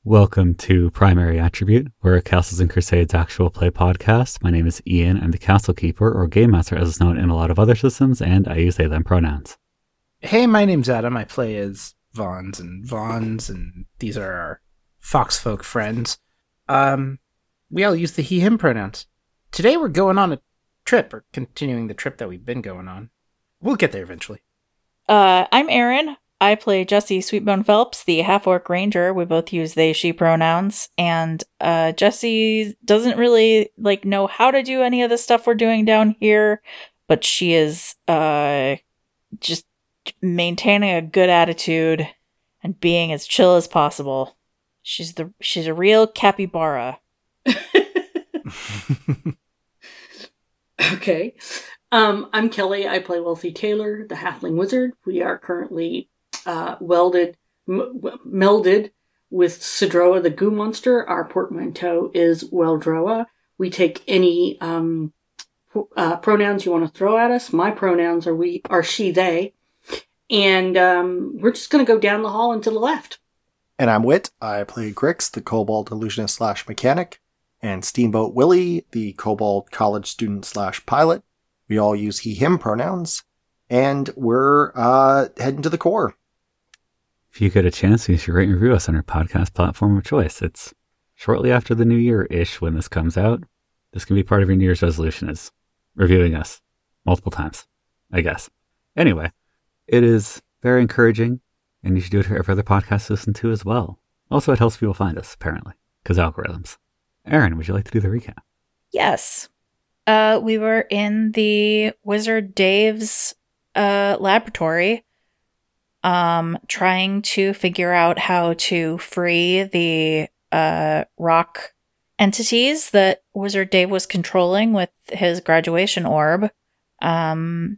Welcome to Primary Attribute. We're a Castles and Crusades actual play podcast. My name is Ian. I'm the Castle Keeper, or Game Master as it's known in a lot of other systems, and I use they, them pronouns. Hey, my name's Adam. I play as Vons, and these are our Foxfolk friends. We all use the he, him pronouns. Today we're going on a trip, or continuing the trip that we've been going on. We'll get there eventually. I'm Erin. I play Jesse Sweetbone Phelps, the half-orc ranger. We both use they, she pronouns. And Jesse doesn't really know how to do any of the stuff we're doing down here, but she is just maintaining a good attitude and being as chill as possible. She's a real capybara. Okay. I'm Kelly. I play Wealthy Taylor, the halfling wizard. We are currently melded with Sidroa, the goo monster. Our portmanteau is Weldroa. We take any pronouns you want to throw at us. My pronouns are she, they. And we're just going to go down the hall and to the left. And I'm Wit. I play Grix, the kobold illusionist / mechanic, and Steamboat Willie, the kobold college student / pilot. We all use he, him pronouns, and we're heading to the core. If you get a chance, you should rate and review us on your podcast platform of choice. It's shortly after the new year-ish when this comes out. This can be part of your New Year's resolution, is reviewing us multiple times, I guess. Anyway, it is very encouraging, and you should do it for every other podcast to listen to as well. Also, it helps people find us, apparently, because algorithms. Erin, would you like to do the recap? Yes. We were in the Wizard Dave's laboratory, trying to figure out how to free the rock entities that Wizard Dave was controlling with his graduation orb. And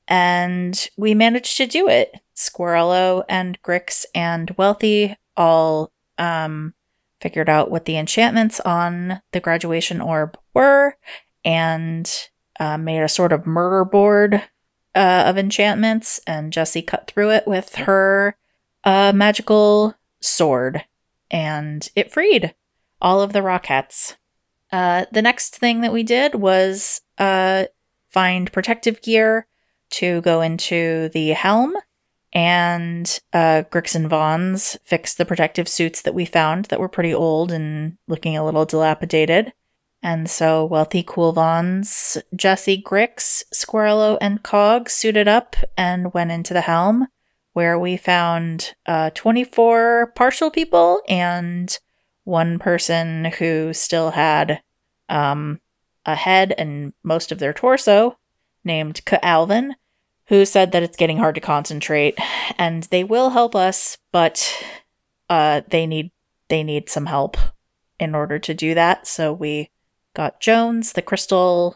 we managed to do it. Squirrello and Grix and Wealthy all figured out what the enchantments on the graduation orb were, and made a sort of murder board of enchantments, and Jessie cut through it with her magical sword, and it freed all of the Rockettes. The next thing that we did was find protective gear to go into the helm, and Grix and Vons fixed the protective suits that we found that were pretty old and looking a little dilapidated. And so Wealthy, Cool Vons, Jesse, Grix, Squirrello, and Cog suited up and went into the helm, where we found 24 partial people and one person who still had a head and most of their torso, named Ka'Alvin, who said that it's getting hard to concentrate, and they will help us, but they need some help in order to do that. So we got Jones, the crystal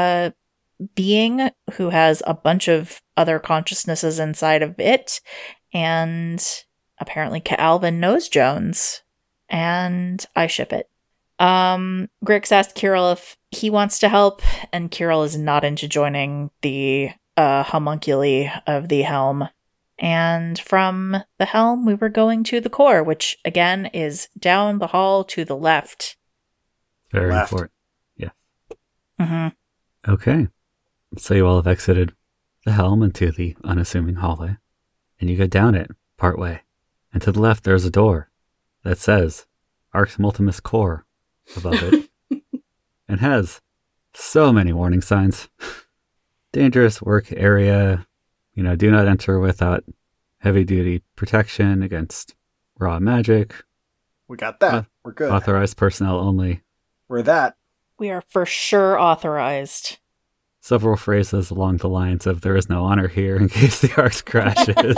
being who has a bunch of other consciousnesses inside of it, and apparently Ka'Alvin knows Jones, and I ship it. Grix asked Kirill if he wants to help, and Kirill is not into joining the homunculi of the helm. And from the helm, we were going to the core, which again is down the hall to the left. Very Left. important. Yeah. Mm-hmm. Okay. So you all have exited the helm into the unassuming hallway, and you go down it partway. And to the left, there's a door that says Arx Multimus Core above it, and has so many warning signs. Dangerous work area, do not enter without heavy-duty protection against raw magic. We got that. We're good. Authorized personnel only. We're that. We are for sure authorized. Several phrases along the lines of "there is no honor here" in case the Arx crashes.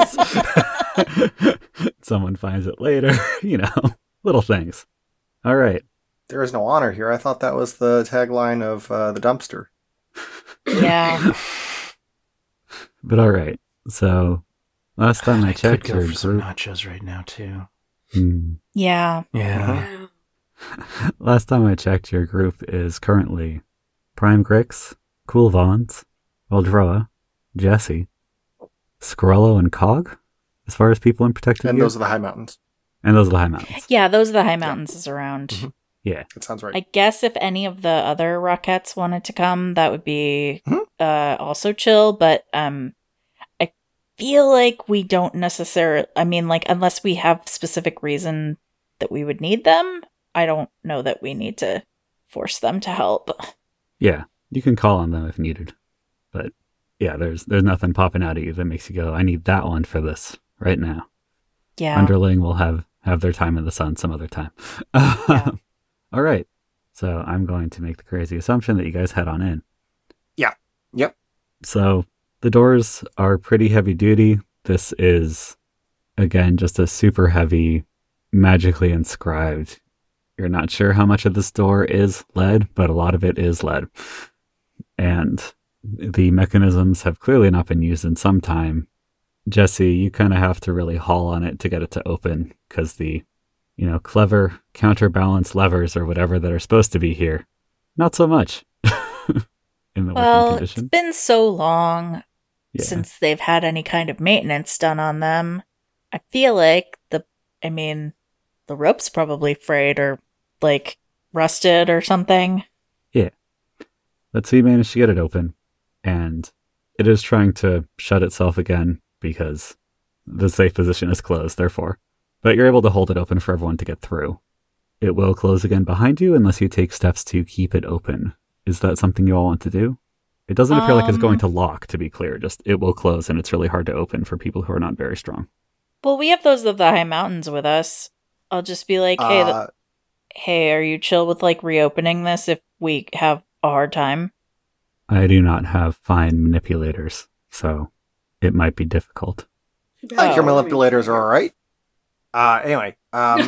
Someone finds it later. Little things. All right. There is no honor here. I thought that was the tagline of the dumpster. Yeah. But all right. So last time I checked, could go your for some group. nachos right now too. Yeah. Yeah. Last time I checked, your group is currently Prime Grix, Cool Vons, Weldroa, Jesse, Squirrello, and Cog, as far as people in protected And gear. those are the high mountains. And those are the high mountains. Yeah, those are the high mountains around. Mhm. Yeah. That sounds right. I guess if any of the other Rockettes wanted to come, that would be also chill, but I feel like we don't necessarily, I mean, like, unless we have specific reason that we would need them, I don't know that we need to force them to help. Yeah. You can call on them if needed. But yeah, there's nothing popping out at you that makes you go, I need that one for this right now. Yeah. Underling will have their time in the sun some other time. Yeah. All right. So I'm going to make the crazy assumption that you guys head on in. Yeah. Yep. So the doors are pretty heavy duty. This is, again, just a super heavy, magically inscribed. You're not sure how much of this door is lead, but a lot of it is lead. And the mechanisms have clearly not been used in some time. Jesse, you kind of have to really haul on it to get it to open because the, clever counterbalance levers or whatever that are supposed to be here, not so much in the working It's condition. been so long Yeah. since they've had any kind of maintenance done on them. I feel like the rope's probably frayed or like rusted or something. But so you managed to get it open, and it is trying to shut itself again because the safe position is closed, therefore. But you're able to hold it open for everyone to get through. It will close again behind you unless you take steps to keep it open. Is that something you all want to do? It doesn't appear like it's going to lock, to be clear. Just it will close, and it's really hard to open for people who are not very strong. Well, we have those of the high mountains with us. I'll just be like, hey, are you chill with like reopening this if we have a hard time? I do not have fine manipulators, so it might be difficult. I think your manipulators are all right. Anyway,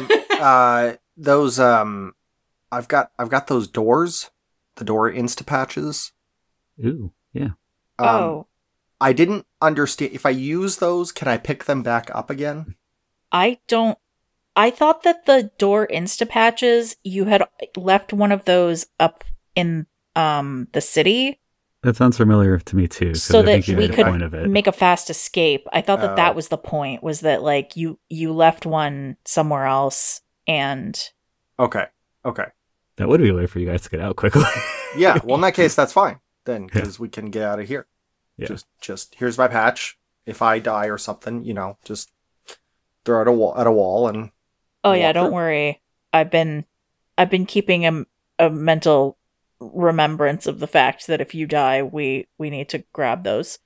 those I've got those doors, the door Instapatches. Ooh, yeah. I didn't understand if I use those, can I pick them back up again? I thought that the door Instapatches, you had left one of those up in the city That sounds familiar to me too. 'Cause so I think that you we made a could point of it. make a fast escape. I thought that Oh. that was the point, was that like you left one somewhere else and Okay. That would be a way for you guys to get out quickly. Yeah, well in that case that's fine. Then because we can get out of here. Yeah. Just here's my patch. If I die or something, just throw it at a wall and oh yeah, walk don't through. worry. I've been keeping a mental remembrance of the fact that if you die, we need to grab those.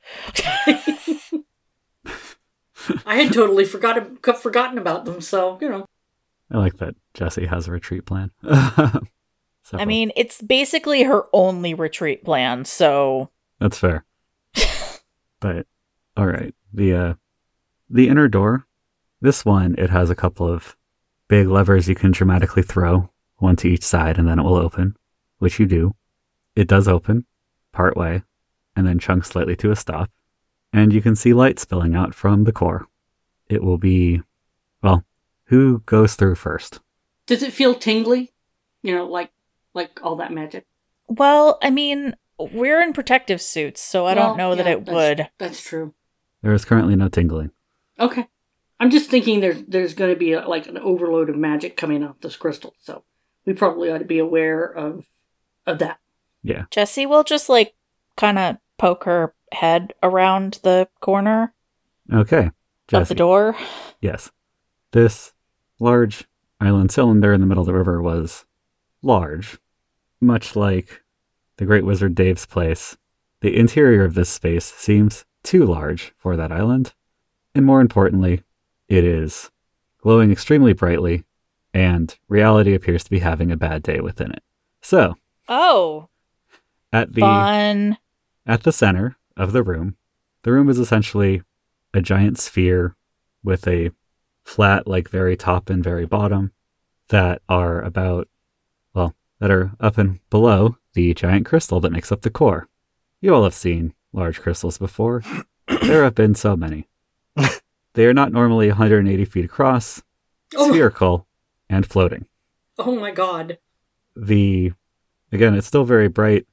I had totally forgotten about them, so, I like that Jessie has a retreat plan. I mean, it's basically her only retreat plan, so that's fair. But all right, the inner door, this one, it has a couple of big levers you can dramatically throw, one to each side, and then it will open, which you do. It does open part way, and then chunks slightly to a stop, and you can see light spilling out from the core. It will be, well, who goes through first? Does it feel tingly? Like all that magic? well, I mean, we're in protective suits, so I don't know that it would. That's true. There is currently no tingling. Okay. I'm just thinking there's going to be an overload of magic coming off this crystal, so we probably ought to be aware of that. Yeah. Jessie will just like kind of poke her head around the corner Okay. of Jessie. the door. Yes. This large island cylinder in the middle of the river was large, much like the Great Wizard Dave's place. The interior of this space seems too large for that island, and more importantly, it is glowing extremely brightly, and reality appears to be having a bad day within it. So, Oh, at fun. the center of the room is essentially a giant sphere with a flat, very top and very bottom that are that are up and below the giant crystal that makes up the core. You all have seen large crystals before. There have been so many. They are not normally 180 feet across, spherical, and floating. Oh my god. Again, it's still very bright.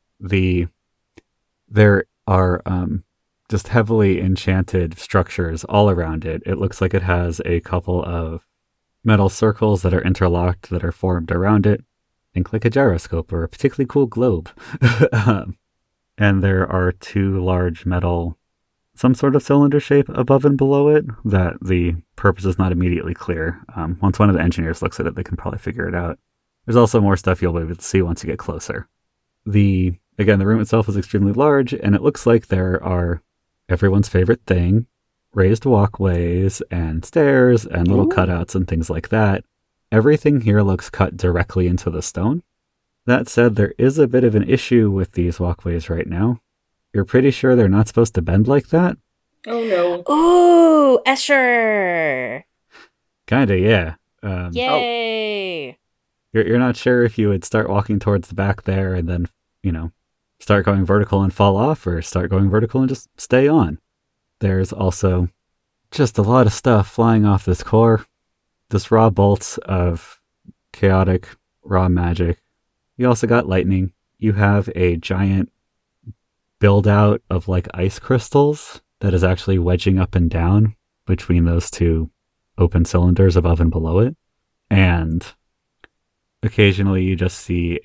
There are just heavily enchanted structures all around it. It looks like it has a couple of metal circles that are interlocked that are formed around it. Think like a gyroscope or a particularly cool globe. And there are 2 large metal, some sort of cylinder shape above and below it that the purpose is not immediately clear. Once one of the engineers looks at it, they can probably figure it out. There's also more stuff you'll be able to see once you get closer. The room itself is extremely large, and it looks like there are everyone's favorite thing, raised walkways and stairs and little cutouts and things like that. Everything here looks cut directly into the stone. That said, there is a bit of an issue with these walkways right now. You're pretty sure they're not supposed to bend like that? Oh no. Ooh, Escher! Kinda, yeah. Yay! You're not sure if you would start walking towards the back there and then, start going vertical and fall off, or start going vertical and just stay on. There's also just a lot of stuff flying off this core. Just raw bolts of chaotic, raw magic. You also got lightning. You have a giant build-out of ice crystals that is actually wedging up and down between those 2 open cylinders above and below it. And occasionally you just see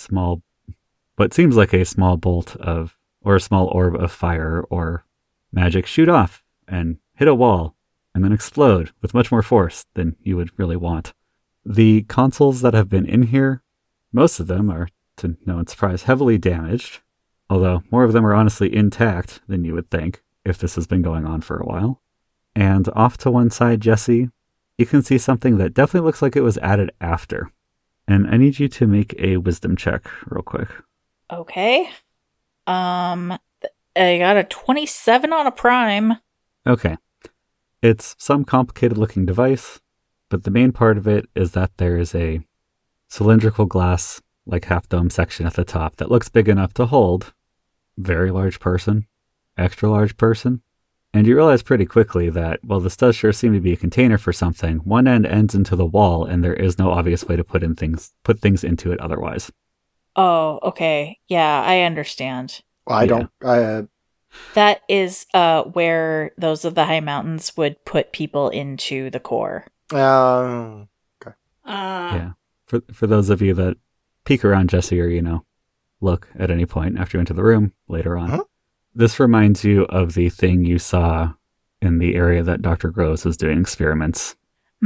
what seems like a small bolt or a small orb of fire or magic shoot off and hit a wall and then explode with much more force than you would really want. The consoles that have been in here, most of them are, to no one's surprise, heavily damaged, although more of them are honestly intact than you would think if this has been going on for a while. And off to one side, Jesse, you can see something that definitely looks like it was added after. And I need you to make a wisdom check real quick. Okay. I got a 27 on a prime. Okay. It's some complicated looking device, but the main part of it is that there is a cylindrical glass, half dome section at the top that looks big enough to hold very large person, extra large person. And you realize pretty quickly that, well, this does sure seem to be a container for something. One end ends into the wall, and there is no obvious way to put things into it otherwise. Oh, okay. Yeah, I understand. That is where those of the high mountains would put people into the core. Okay. Yeah. For those of you that peek around Jesse or, look at any point after you enter the room later on, this reminds you of the thing you saw in the area that Dr. Groves was doing experiments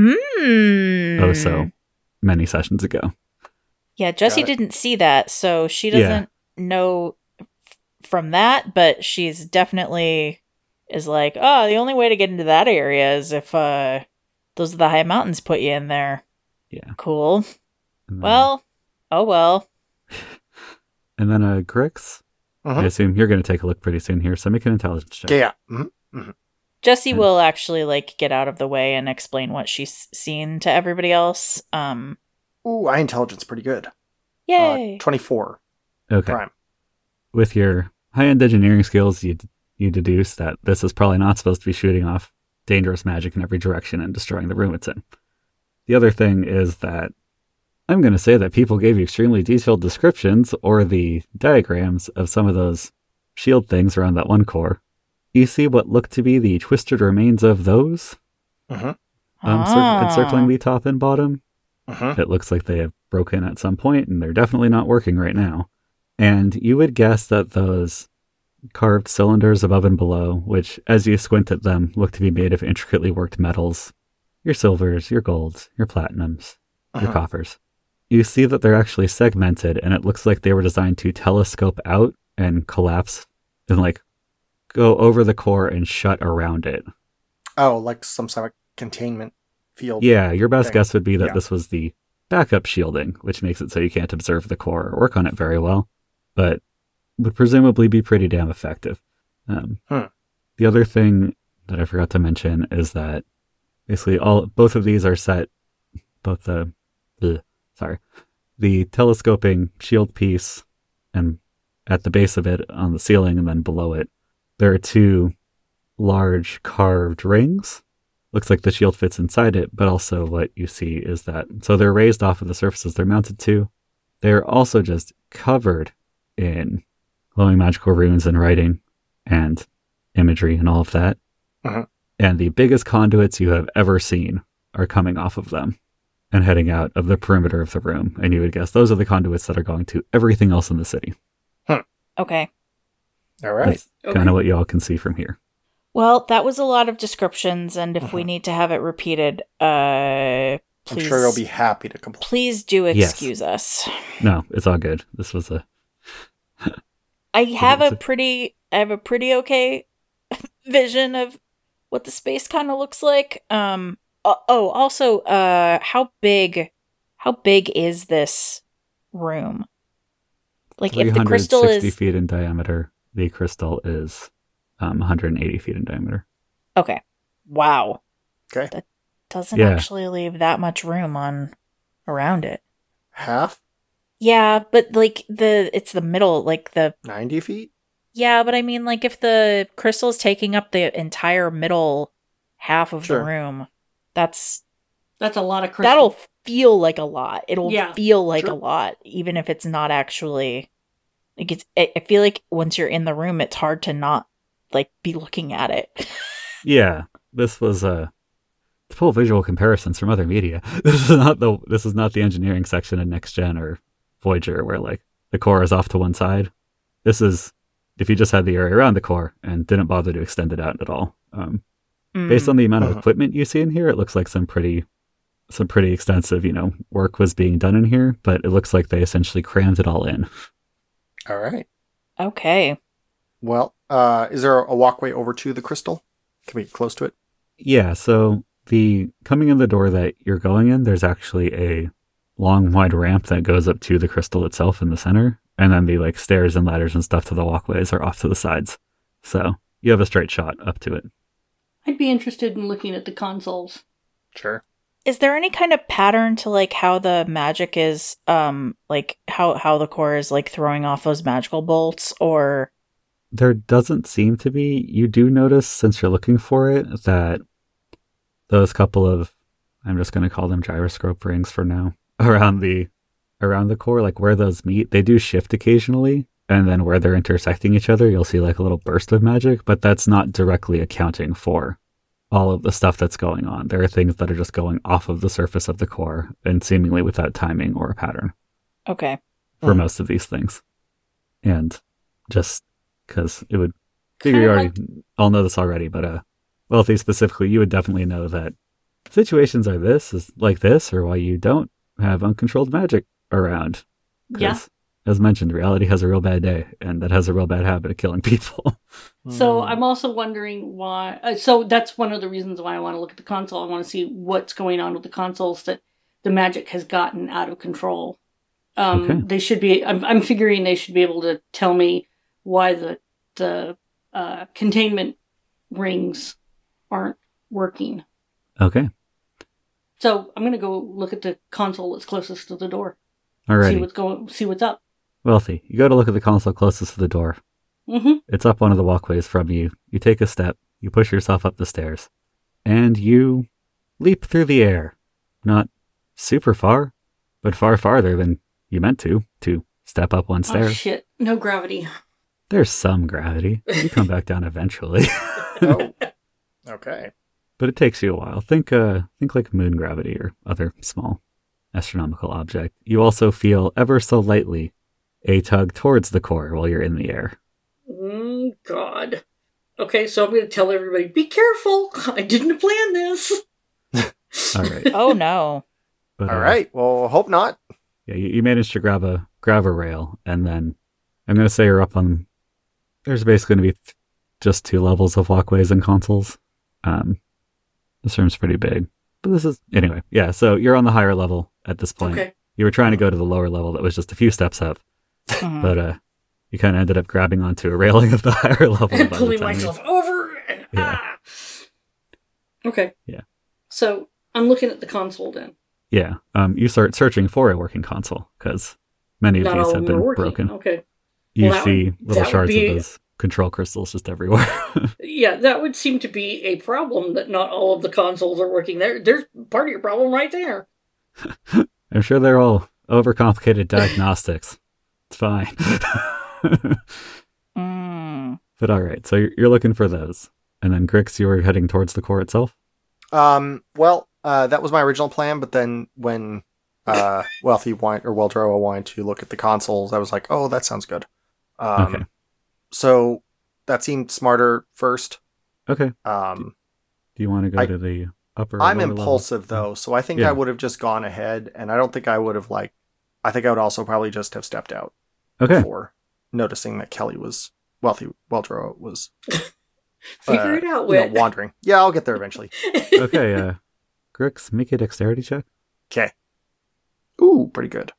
so many sessions ago. Yeah, Jessie didn't see that, so she doesn't know from that, but she's definitely is the only way to get into that area is if those are the high mountains put you in there. Yeah. Cool. Then, well. And then Grix, I assume you're going to take a look pretty soon here, so make an intelligence check. Yeah. Mm-hmm. Mm-hmm. Jessie will actually get out of the way and explain what she's seen to everybody else. Ooh, I intelligence pretty good. Yay! 24. Okay. Prime. With your high-end engineering skills, you deduce that this is probably not supposed to be shooting off dangerous magic in every direction and destroying the room it's in. The other thing is that I'm going to say that people gave you extremely detailed descriptions or the diagrams of some of those shield things around that one core. You see what look to be the twisted remains of those? Encircling the top and bottom. It looks like they have broken at some point, and they're definitely not working right now. And you would guess that those carved cylinders above and below, which, as you squint at them, look to be made of intricately worked metals, your silvers, your golds, your platinums, your coppers, you see that they're actually segmented, and it looks like they were designed to telescope out and collapse and, go over the core and shut around it. Oh, like some sort of containment field. Yeah, your best guess would be that Yeah. this was the backup shielding, which makes it so you can't observe the core or work on it very well, but would presumably be pretty damn effective. The other thing that I forgot to mention is that basically both of these are set, the telescoping shield piece and at the base of it on the ceiling and then below it, there are 2 large carved rings. Looks like the shield fits inside it, but also what you see is that, so they're raised off of the surfaces they're mounted to. They're also just covered in glowing magical runes and writing and imagery and all of that. And the biggest conduits you have ever seen are coming off of them and heading out of the perimeter of the room. And you would guess those are the conduits that are going to everything else in the city. Okay. All right. That's kind of what you all can see from here. Well, that was a lot of descriptions, and if we need to have it repeated, please, I'm sure you'll be happy to complain. please do Yes. excuse us. No, it's all good. This was I have a pretty okay vision of what the space kind of looks like. Also, how big is this room? Like, if the crystal 360 is feet in diameter, the crystal is 180 feet in diameter. okay, wow, Okay. that doesn't Yeah. actually leave that much room around it. Half? Yeah, but like it's the middle, like 90 feet? yeah, but I mean, like, if the crystal's taking up the entire middle half of Sure. the room, that's That's a lot of crystal. that'll feel like a lot. It'll Yeah, feel like sure. a lot, even if it's not actually. Like, I feel like once you're in the room, it's hard to not like be looking at it. Yeah, this was to pull visual comparisons from other media. This is not the engineering section in Next Gen or Voyager where like the core is off to one side. This is if you just had the area around the core and didn't bother to extend it out at all. Based on the amount of equipment you see in here, it looks like some pretty extensive, work was being done in here, but it looks like they essentially crammed it all in. All right. Okay. Well, is there a walkway over to the crystal? Can we get close to it? Yeah, so the coming in the door that you're going in, there's actually a long, wide ramp that goes up to the crystal itself in the center, and then the like stairs and ladders and stuff to the walkways are off to the sides. So you have a straight shot up to it. I'd be interested in looking at the consoles. Sure. Is there any kind of pattern to like how the magic is, like how the core is like throwing off those magical bolts, or? There doesn't seem to be. You do notice, since you're looking for it, that those couple of, I'm just going to call them gyroscope rings for now, around the core, like where those meet, they do shift occasionally, and then where they're intersecting each other, you'll see like a little burst of magic, but that's not directly accounting for all of the stuff that's going on. There are things that are just going off of the surface of the core and seemingly without timing or a pattern Okay. for most of these things. And just because it would figure Kinda you already all know this already, but Wealthy specifically, you would definitely know that situations are like this, or why you don't have uncontrolled magic around. 'Cause, Yeah. as mentioned, reality has a real bad day, and that has a real bad habit of killing people. So I'm also wondering why. So that's one of the reasons why I want to look at the console. I want to see what's going on with the consoles that the magic has gotten out of control. Okay. They should be. I'm figuring they should be able to tell me why the containment rings aren't working. Okay. So I'm gonna go look at the console that's closest to the door. Alrighty. See what's up. Wealthy, you go to look at the console closest to the door. Mm-hmm. It's up one of the walkways from you. You take a step, you push yourself up the stairs, and you leap through the air. Not super far, but far farther than you meant to step up one stair. Oh shit! No gravity. There's some gravity. You come back down eventually. Oh. Okay. But it takes you a while. Think like moon gravity or other small astronomical object. You also feel ever so lightly a tug towards the core while you're in the air. God. Okay, so I'm going to tell everybody, be careful. I didn't plan this. All right. Oh no. But, All right. Well, hope not. Yeah, you managed to grab a rail, and then I'm going to say you're up on. There's basically going to be just 2 levels of walkways and consoles. This room's pretty big, but this is anyway. Yeah, so you're on the higher level at this point. Okay. You were trying to go to the lower level that was just a few steps up, Mhm. but you kind of ended up grabbing onto a railing of the higher level. And by the pulling time you- myself over. And, Yeah. Okay. Yeah. So I'm looking at the console then. Yeah, you start searching for a working console because many of Not these all have of them are been working. broken. Okay. You Well, see that little would shards be- of those control crystals just everywhere. Yeah, that would seem to be a problem that not all of the consoles are working. There's part of your problem right there. I'm sure they're all overcomplicated diagnostics. It's fine. But all right, so you're looking for those. And then Grix, you were heading towards the core itself? Well, That was my original plan, but then when Weldroa wanted to look at the consoles, I was like, oh, that sounds good. Okay. So that seemed smarter first. Okay. Um, Do you want to go to the upper or I'm lower impulsive, level? though, so I think Yeah. I would have just gone ahead, and I don't think I would have, I think I would also probably just have stepped out Okay. before noticing that Weldroa was Figure it out, Wit. wandering. Yeah, I'll get there eventually. Okay, Grix, make a dexterity check. Okay. Ooh, pretty good.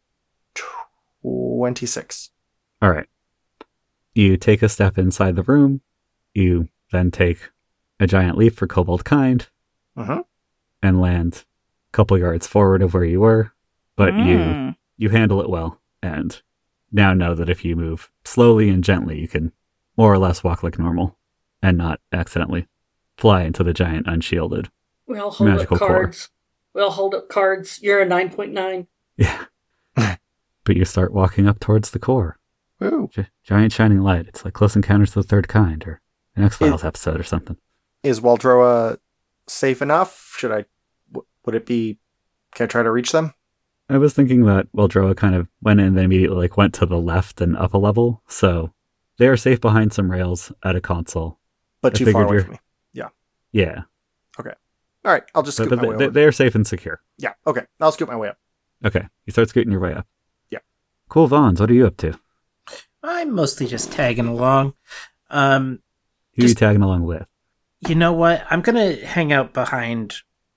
26. All right. You take a step inside the room. You then take a giant leap for Kobold Kind Mm-hmm. and land a couple yards forward of where you were, but you handle it well and now know that if you move slowly and gently, you can more or less walk like normal and not accidentally fly into the giant unshielded. We all hold Magical up cards. We all hold up cards. You're a 9.9. Yeah. But you start walking up towards the core. Ooh. Giant shining light. It's like Close Encounters of the Third Kind or an X-Files episode or something. Is Weldroa safe enough? Would it be, can I try to reach them? I was thinking that Weldroa kind of went in and then immediately went to the left and up a level, so they are safe behind some rails at a console. But I too far figured away you're- from me. Yeah, All right, I'll just scoot my way over. they are safe and secure. Yeah, okay. I'll scoot my way up. Okay, you start scooting your way up. Yeah. Cool, Vons, what are you up to? I'm mostly just tagging along. Who are you Just- tagging along with? You know what? I'm gonna hang out behind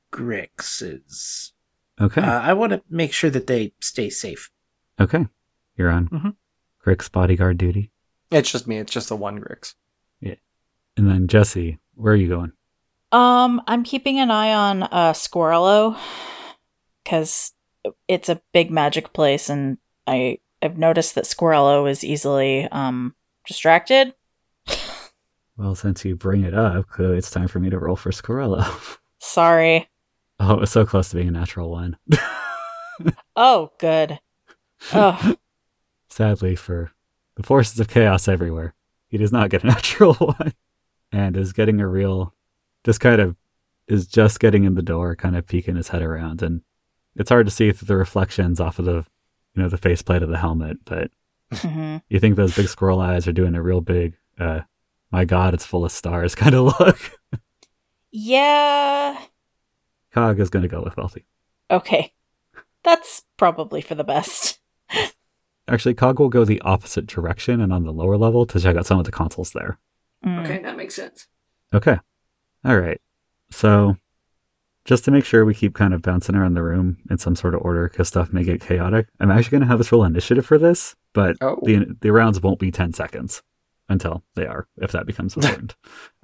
Grix's. Okay, I want to make sure that they stay safe. okay. You're on Mhm. Grix bodyguard duty. It's just me. It's just the one Grix. And then Jesse, where are you going? I'm keeping an eye on Squirrelo because it's a big magic place, and I've noticed that Squirrelo is easily distracted. Well, since you bring it up, clearly it's time for me to roll for Scorello. Sorry. Oh, it was so close to being a natural one. Oh, good. Oh, Sadly, for the forces of chaos everywhere, he does not get a natural one. And is getting a real, just getting in the door, kind of peeking his head around. And it's hard to see through the reflections off of the, the faceplate of the helmet. But mhm. you think those big squirrel eyes are doing a real big, my God, it's full of stars kind of look. Yeah. Cog is going to go with Wealthy. Okay. That's probably for the best. Actually, Cog will go the opposite direction and on the lower level to check out some of the consoles there. Mm. Okay, that makes sense. Okay. All right. So, just to make sure we keep kind of bouncing around the room in some sort of order because stuff may get chaotic, I'm actually going to have us roll initiative for this, but Oh. the rounds won't be 10 seconds until they are, if that becomes important.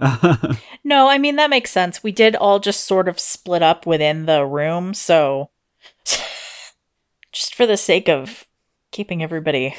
No, I mean, that makes sense. We did all just sort of split up within the room, so just for the sake of keeping everybody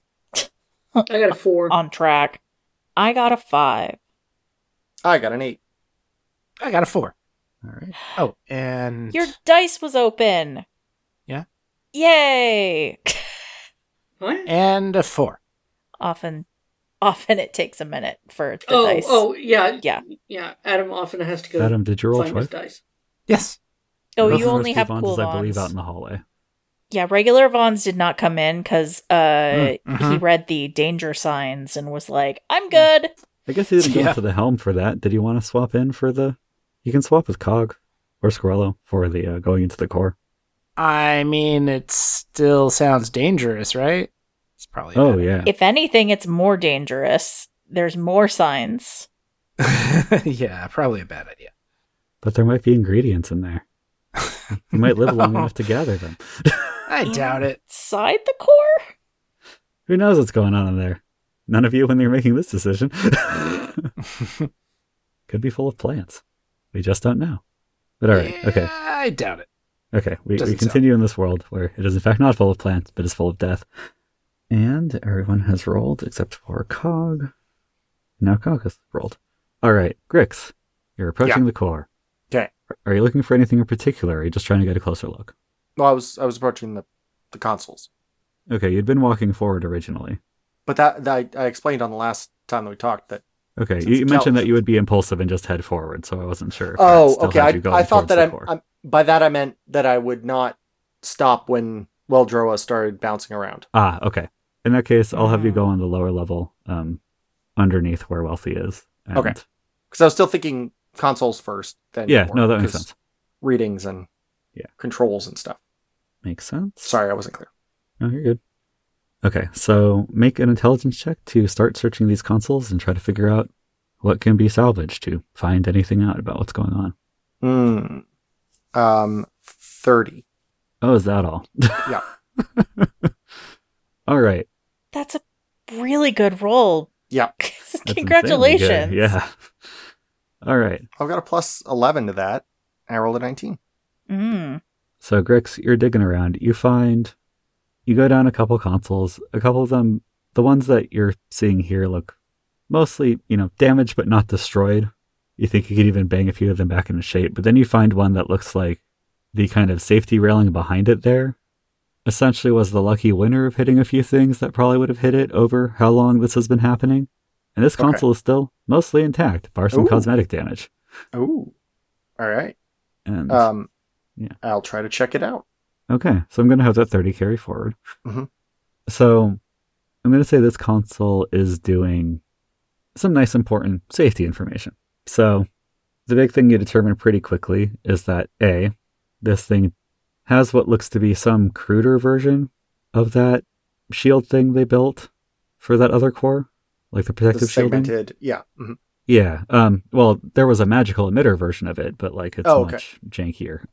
I got a 4. on track. I got a 5. I got an 8. I got a 4. All right. Oh, and Your dice was open. Yeah. Yay! What? and a 4. Often it takes a minute for the dice. Yeah. Yeah. Yeah, Adam often has to go Adam, did you roll find his twice? dice. Yes. Oh, Both you of those only two have Vons, cool I believe, Vons. out in the hallway. Yeah, regular Vons did not come in because he mhm. read the danger signs and was like, I'm good. I guess he didn't go Yeah. into the helm for that. Did you want to swap in for the... You can swap with Cog or Scorello for the going into the core. I mean, it still sounds dangerous, right? It's probably. Oh, yeah. If anything, it's more dangerous. There's more signs. Yeah, probably a bad idea. But there might be ingredients in there. You might live long No. enough to gather them. I doubt it. Inside the core? Who knows what's going on in there? None of you when you're making this decision. Could be full of plants. We just don't know. But alright, Yeah, okay. I doubt it. Okay, we Doesn't continue in this world where it is in fact not full of plants, but is full of death. And everyone has rolled except for Cog. Now Cog has rolled. Alright, Grix, you're approaching Yeah. the core. Okay. Are you looking for anything in particular, or are you just trying to get a closer look? Well, I was approaching the consoles. Okay, you'd been walking forward originally. But that I explained on the last time that we talked that Okay, Since you the mentioned couch- that you would be impulsive and just head forward, so I wasn't sure. If that Oh, still okay. had you going I thought towards that the core. I'm by that I meant that I would not stop when Weldroa started bouncing around. Ah, okay. In that case, I'll have you Mm. go on the lower level, underneath where Wealthy is. And Okay. Because I was still thinking consoles first, then Yeah, core, no, that makes 'cause sense. readings and Yeah. controls and stuff. Makes sense. Sorry, I wasn't clear. No, you're good. Okay, so make an intelligence check to start searching these consoles and try to figure out what can be salvaged to find anything out about what's going on. 30. Oh, is that all? Yeah. All right. That's a really good roll. Yeah. That's Congratulations. insanely good. Yeah. All right. I've got a plus 11 to that. I rolled a 19. Mm. So, Grix, you're digging around. You go down a couple consoles. A couple of them, the ones that you're seeing here, look mostly, damaged but not destroyed. You think you could even bang a few of them back into shape. But then you find one that looks like the kind of safety railing behind it there essentially was the lucky winner of hitting a few things that probably would have hit it over how long this has been happening. And this Okay. console is still mostly intact, bar some Ooh. cosmetic damage. Ooh. All right. And yeah. I'll try to check it out. okay, so I'm going to have that 30 carry forward. Mhm. So I'm going to say this console is doing some nice important safety information. So the big thing you determine pretty quickly is that A, this thing has what looks to be some cruder version of that shield thing they built for that other core, like the The protective shielding. segmented. Yeah. Mhm. Yeah. Well, there was a magical emitter version of it, but like it's Oh, okay. much jankier.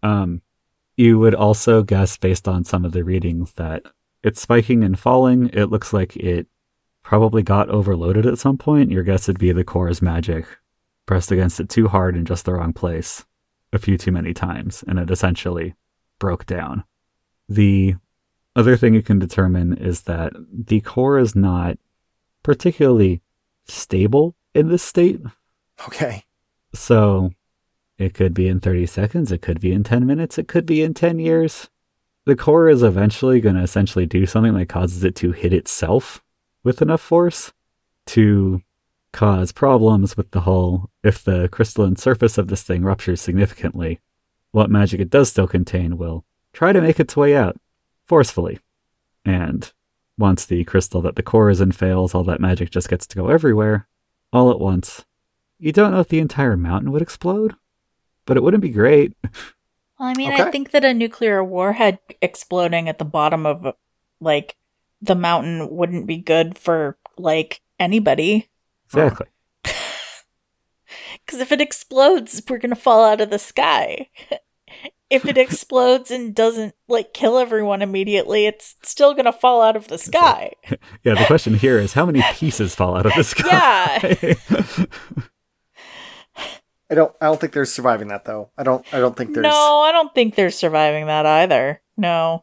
You would also guess based on some of the readings that it's spiking and falling. It looks like it probably got overloaded at some point. Your guess would be the core's magic pressed against it too hard in just the wrong place a few too many times, and it essentially broke down. The other thing you can determine is that the core is not particularly stable in this state. Okay. So it could be in 30 seconds, it could be in 10 minutes, it could be in 10 years. The core is eventually going to essentially do something that causes it to hit itself with enough force to cause problems with the hull. If the crystalline surface of this thing ruptures significantly, what magic it does still contain will try to make its way out forcefully. And once the crystal that the core is in fails, all that magic just gets to go everywhere, all at once. You don't know if the entire mountain would explode, but it wouldn't be great. Well, I mean, Okay. I think that a nuclear warhead exploding at the bottom of, like, the mountain wouldn't be good for, like, anybody. Exactly. Because if it explodes, we're going to fall out of the sky. If it explodes and doesn't, like, kill everyone immediately, it's still going to fall out of the sky. Yeah, the question here is how many pieces fall out of the sky? Yeah. I don't think they're surviving that though. I don't think there's No, I don't think they're surviving that either. No.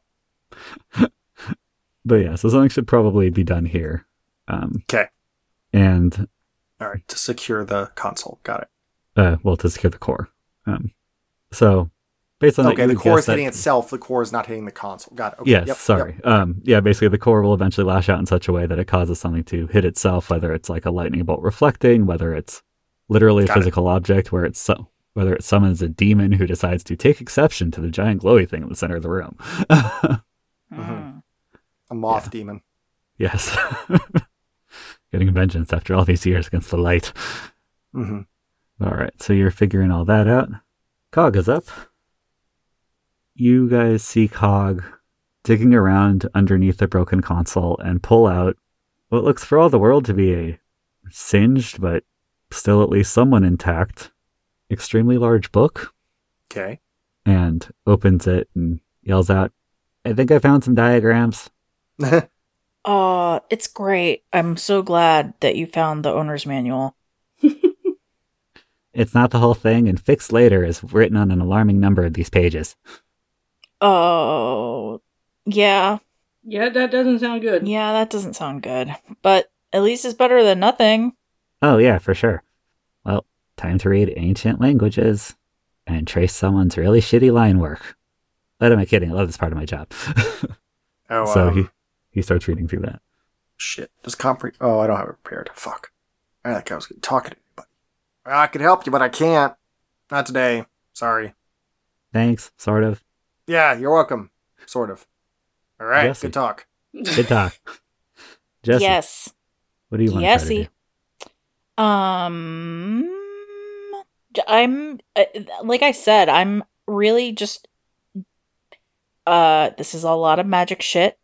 But yeah, so something should probably be done here. Okay. And, All right, to secure the console. Got it. well, to secure the core. So, based on that, Okay, you the would core guess is that- hitting itself. The core is not hitting the console. Got it. Okay. Yes, Yep, sorry. yep. Yeah, basically the core will eventually lash out in such a way that it causes something to hit itself, whether it's like a lightning bolt reflecting, whether it's literally a Got it. physical object, whether it summons a demon who decides to take exception to the giant glowy thing in the center of the room. Mm. A moth demon. Yes. Getting vengeance after all these years against the light. hmm All right, so you're figuring all that out. Cog is up. You guys see Cog digging around underneath the broken console and pull out what looks for all the world to be a singed, but still at least somewhat intact, extremely large book, Okay. and opens it and yells out, "I think I found some diagrams." It's great. I'm so glad that you found the owner's manual. It's not the whole thing, and fixed later is written on an alarming number of these pages. Oh, yeah. Yeah, that doesn't sound good. Yeah, that doesn't sound good. But at least it's better than nothing. Oh, yeah, for sure. Well, time to read ancient languages and trace someone's really shitty line work. What am I kidding? I love this part of my job. Oh, So he starts reading through that. shit. Does compre? Oh, I don't have it prepared. Fuck. Like I was talking to anybody. I could help you, but I can't. Not today. Sorry. Thanks, sort of. Yeah, you're welcome. Sort of. All right, Jesse. good talk. Good talk. Jesse, Yes. what do you want to try to do? I'm like I said, I'm really just this is a lot of magic shit.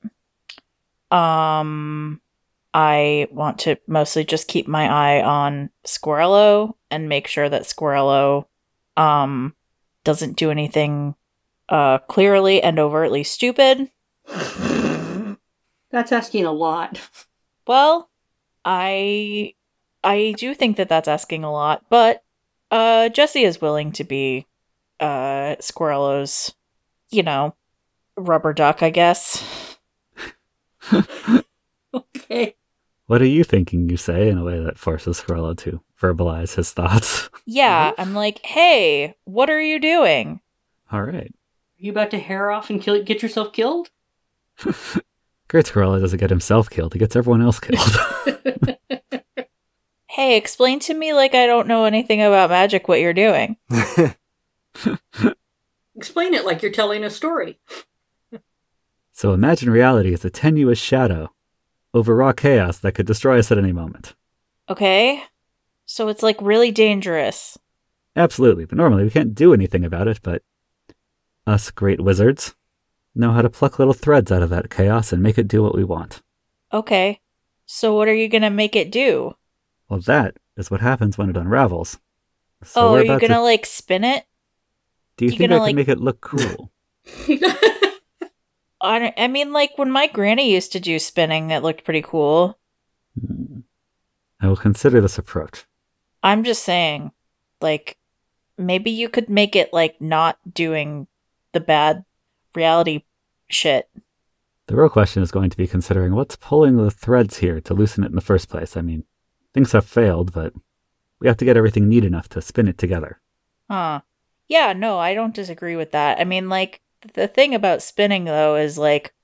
I want to mostly just keep my eye on Squirrello and make sure that Squirrello doesn't do anything clearly and overtly stupid. That's asking a lot. Well, I do think that that's asking a lot, but Jesse is willing to be Squirrello's, rubber duck, I guess. Okay. What are you thinking, you say, in a way that forces Squirrello to verbalize his thoughts? Yeah, I'm like, hey, what are you doing? All right. Are you about to hair off and get yourself killed? Great Squirrello doesn't get himself killed, he gets everyone else killed. Hey, explain to me like I don't know anything about magic what you're doing. Explain it like you're telling a story. So imagine reality is a tenuous shadow over raw chaos that could destroy us at any moment. Okay? So it's like really dangerous. Absolutely, but normally we can't do anything about it, but us great wizards know how to pluck little threads out of that chaos and make it do what we want. Okay. So what are you gonna make it do? Well, that is what happens when it unravels. So Are you gonna like spin it? Do you think I can make it look cool? I mean, like when my granny used to do spinning, it looked pretty cool. I will consider this approach. I'm just saying, like, maybe you could make it like not doing the bad reality shit. The real question is going to be considering what's pulling the threads here to loosen it in the first place. I mean, things have failed, but we have to get everything neat enough to spin it together. Huh. Yeah, no, I don't disagree with that. I mean, like, the thing about spinning, though, is, like,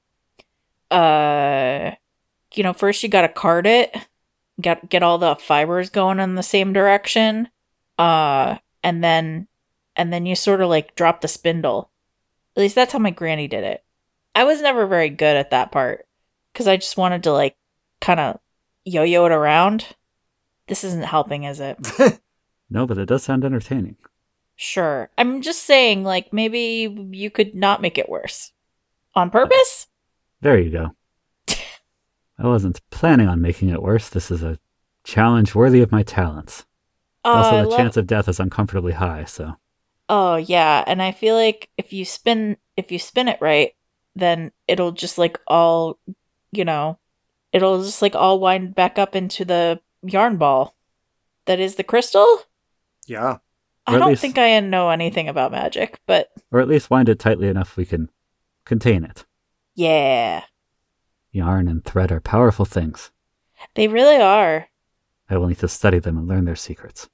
first you gotta card it, get all the fibers going in the same direction, and then you sort of, like, drop the spindle. At least that's how my granny did it. I was never very good at that part, because I just wanted to, like, kind of yo-yo it around. This isn't helping, is it? No, but it does sound entertaining. Sure. I'm just saying, like, maybe you could not make it worse. On purpose? There you go. I wasn't planning on making it worse. This is a challenge worthy of my talents. Also, the chance of death is uncomfortably high, so... Oh, yeah, and I feel like if you spin it right, then it'll just, like, all, it'll just, like, all wind back up into the yarn ball. That is the crystal? Yeah. I don't think I know anything about magic, but... Or at least wind it tightly enough we can contain it. Yeah. Yarn and thread are powerful things. They really are. I will need to study them and learn their secrets.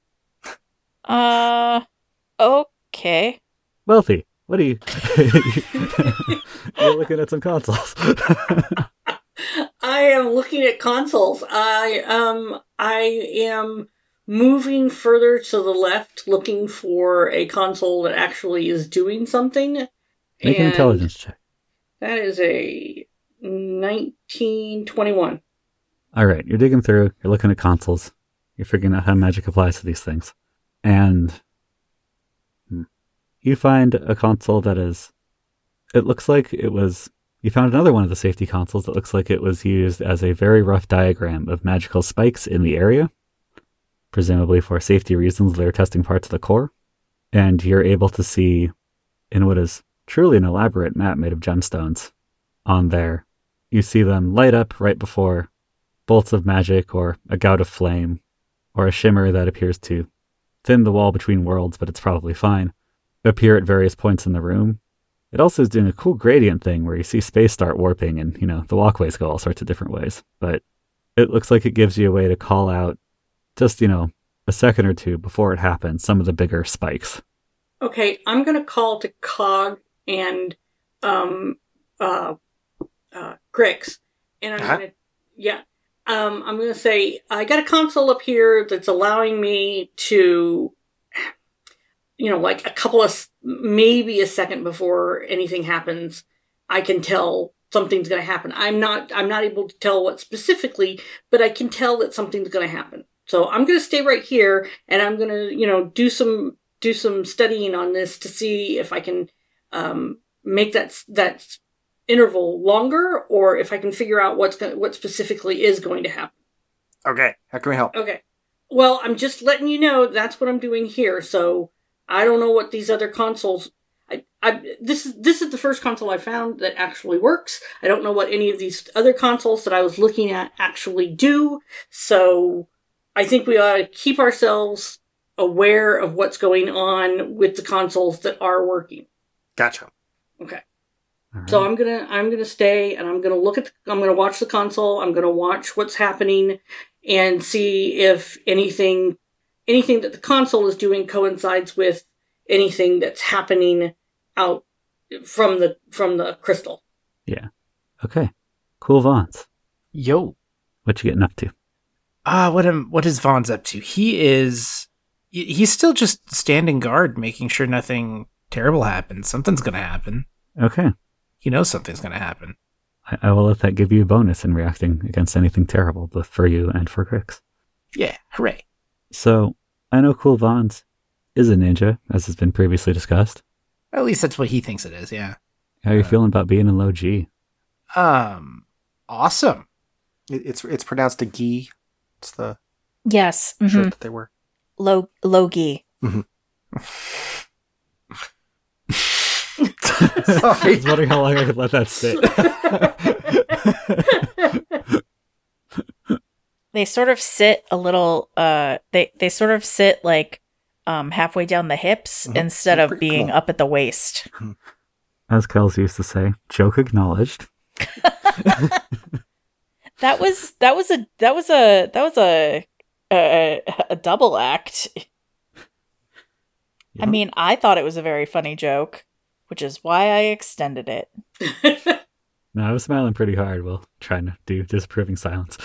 Okay. Wealthy, what are you... You're looking at some consoles. I am looking at consoles. I am moving further to the left, looking for a console that actually is doing something. Make an intelligence check. That is a 1921. All right, you're digging through, you're looking at consoles, you're figuring out how magic applies to these things. And you find a console that is... It looks like it was... You found another one of the safety consoles that looks like it was used as a very rough diagram of magical spikes in the area. Presumably for safety reasons, they're testing parts of the core. And you're able to see, in what is truly an elaborate map made of gemstones, on there, you see them light up right before bolts of magic or a gout of flame, or a shimmer that appears to thin the wall between worlds, but it's probably fine, appear at various points in the room. It also is doing a cool gradient thing where you see space start warping and, the walkways go all sorts of different ways. But it looks like it gives you a way to call out just, a second or two before it happens, some of the bigger spikes. Okay, I'm going to call to Cog and Grix. And I'm going to, I'm going to say I got a console up here that's allowing me to, like a couple of, maybe a second before anything happens, I can tell something's going to happen. I'm not able to tell what specifically, but I can tell that something's going to happen. So I'm going to stay right here, and I'm going to, do some studying on this to see if I can make that interval longer, or if I can figure out what specifically is going to happen. Okay, how can we help? Okay. Well, I'm just letting you know that's what I'm doing here. So I don't know what these other consoles. This is the first console I found that actually works. I don't know what any of these other consoles that I was looking at actually do. So I think we ought to keep ourselves aware of what's going on with the consoles that are working. Gotcha. Okay. All So right. I'm gonna stay, and I'm gonna I'm gonna watch the console. I'm gonna watch what's happening and see if anything that the console is doing coincides with anything that's happening out from the crystal. Okay. Cool, Vons. Yo. What you getting up to? What is Vaughn's up to? He's still just standing guard, making sure nothing terrible happens. Something's gonna happen. Okay. He knows something's gonna happen. I will let that give you a bonus in reacting against anything terrible, both for you and for Grix. Yeah, hooray. So, I know Cool Vons is a ninja, as has been previously discussed. At least that's what he thinks it is, yeah. How are you feeling about being in low G? Awesome. It's pronounced a gi. It's the Yes. shirt that they wear. Logi. I was wondering how long I could let that sit. They sort of sit a little, they sort of sit like halfway down the hips Mhm. instead of Pretty being cool. up at the waist. As Kels used to say, joke acknowledged. That was a double act. I mean, I thought it was a very funny joke, which is why I extended it. No, I was smiling pretty hard while trying to do disapproving silence.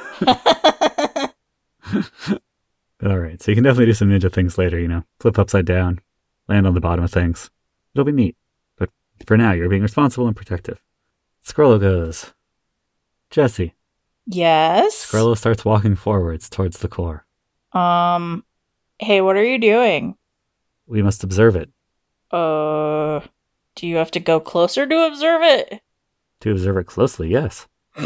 Alright, so you can definitely do some ninja things later, flip upside down, land on the bottom of things. It'll be neat. But for now, you're being responsible and protective. Skrullo goes, Jesse. Yes. Skrullo starts walking forwards towards the core. Hey, what are you doing? We must observe it. Do you have to go closer to observe it? To observe it closely, yes.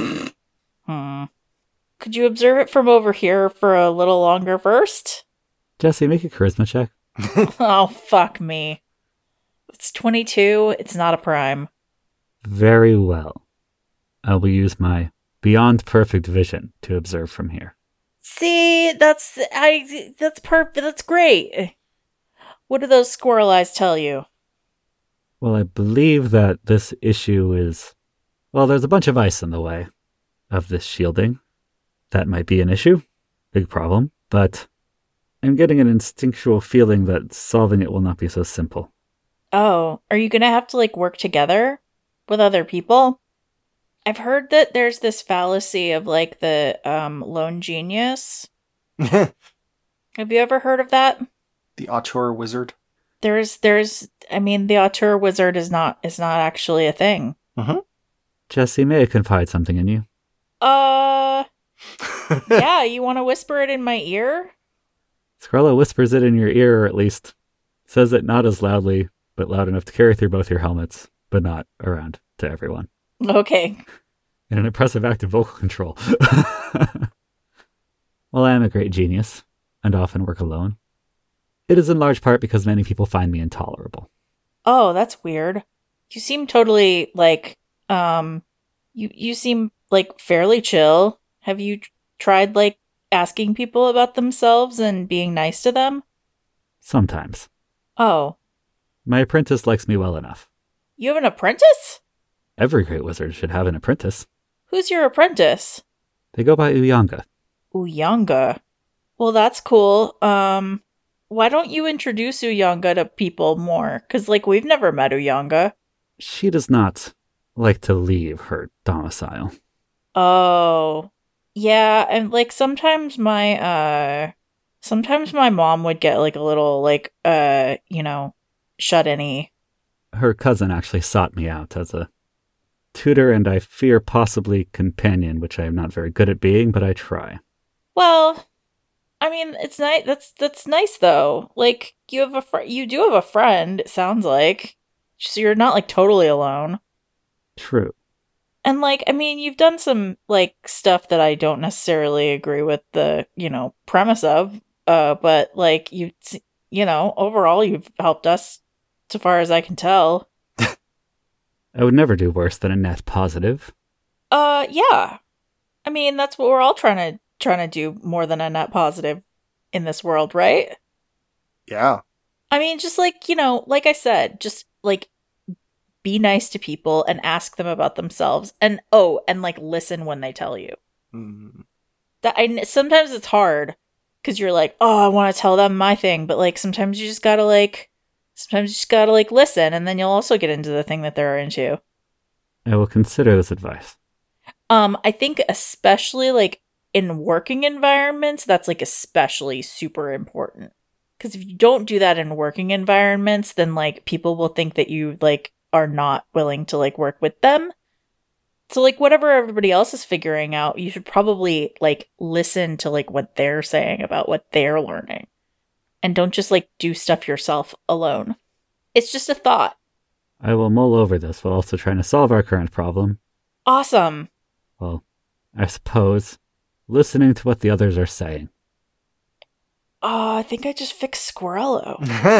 Could you observe it from over here for a little longer first? Jesse, make a charisma check. Oh, fuck me. It's 22. It's not a prime. Very well. I will use my beyond perfect vision to observe from here. See, that's perfect. That's great. What do those squirrel eyes tell you? Well, I believe that this issue is... Well, there's a bunch of ice in the way of this shielding. That might be an issue. Big problem. But I'm getting an instinctual feeling that solving it will not be so simple. Oh, are you gonna have to, work together with other people? I've heard that there's this fallacy of, the, lone genius. The Have you ever heard of that? auteur wizard. The auteur wizard is not actually a thing. Jesse, may I confide something in you? Yeah, you want to whisper it in my ear? Skrullo whispers it in your ear, or at least says it not as loudly, but loud enough to carry through both your helmets, but not around to everyone. Okay. In an impressive act of vocal control. While I am a great genius, and often work alone, it is in large part because many people find me intolerable. Oh, that's weird. You seem totally, you seem, fairly chill. Have you tried, asking people about themselves and being nice to them? Sometimes. Oh. My apprentice likes me well enough. You have an apprentice? Every great wizard should have an apprentice. Who's your apprentice? They go by Uyanga. Uyanga. Well, that's cool. Why don't you introduce Uyanga to people more? Because, we've never met Uyanga. She does not like to leave her domicile. Oh. Yeah, and like sometimes my mom would get like a little like shut in-y. Her cousin actually sought me out as a tutor and I fear possibly companion, which I am not very good at being, but I try. Well, I mean, it's nice. That's nice though. Like you have you do have a friend. It sounds like, so you're not like totally alone. True. And like, I mean, you've done some like stuff that I don't necessarily agree with the premise of. But like overall, you've helped us, so far as I can tell. I would never do worse than a net positive. Yeah. I mean, that's what we're all trying to do, more than a net positive in this world, right? Yeah. I mean, just like, like I said, just like be nice to people and ask them about themselves and like listen when they tell you. Mm. Sometimes it's hard because you're like, oh, I want to tell them my thing, but like sometimes you just gotta listen, and then you'll also get into the thing that they're into. I will consider this advice. I think especially like in working environments, that's like especially super important. Because if you don't do that in working environments, then like people will think that you like are not willing to like work with them. So like whatever everybody else is figuring out, you should probably like listen to like what they're saying about what they're learning. And don't just like do stuff yourself alone. It's just a thought. I will mull over this while also trying to solve our current problem. Awesome. Well, I suppose listening to what the others are saying. Oh, I think I just fixed Squirrello.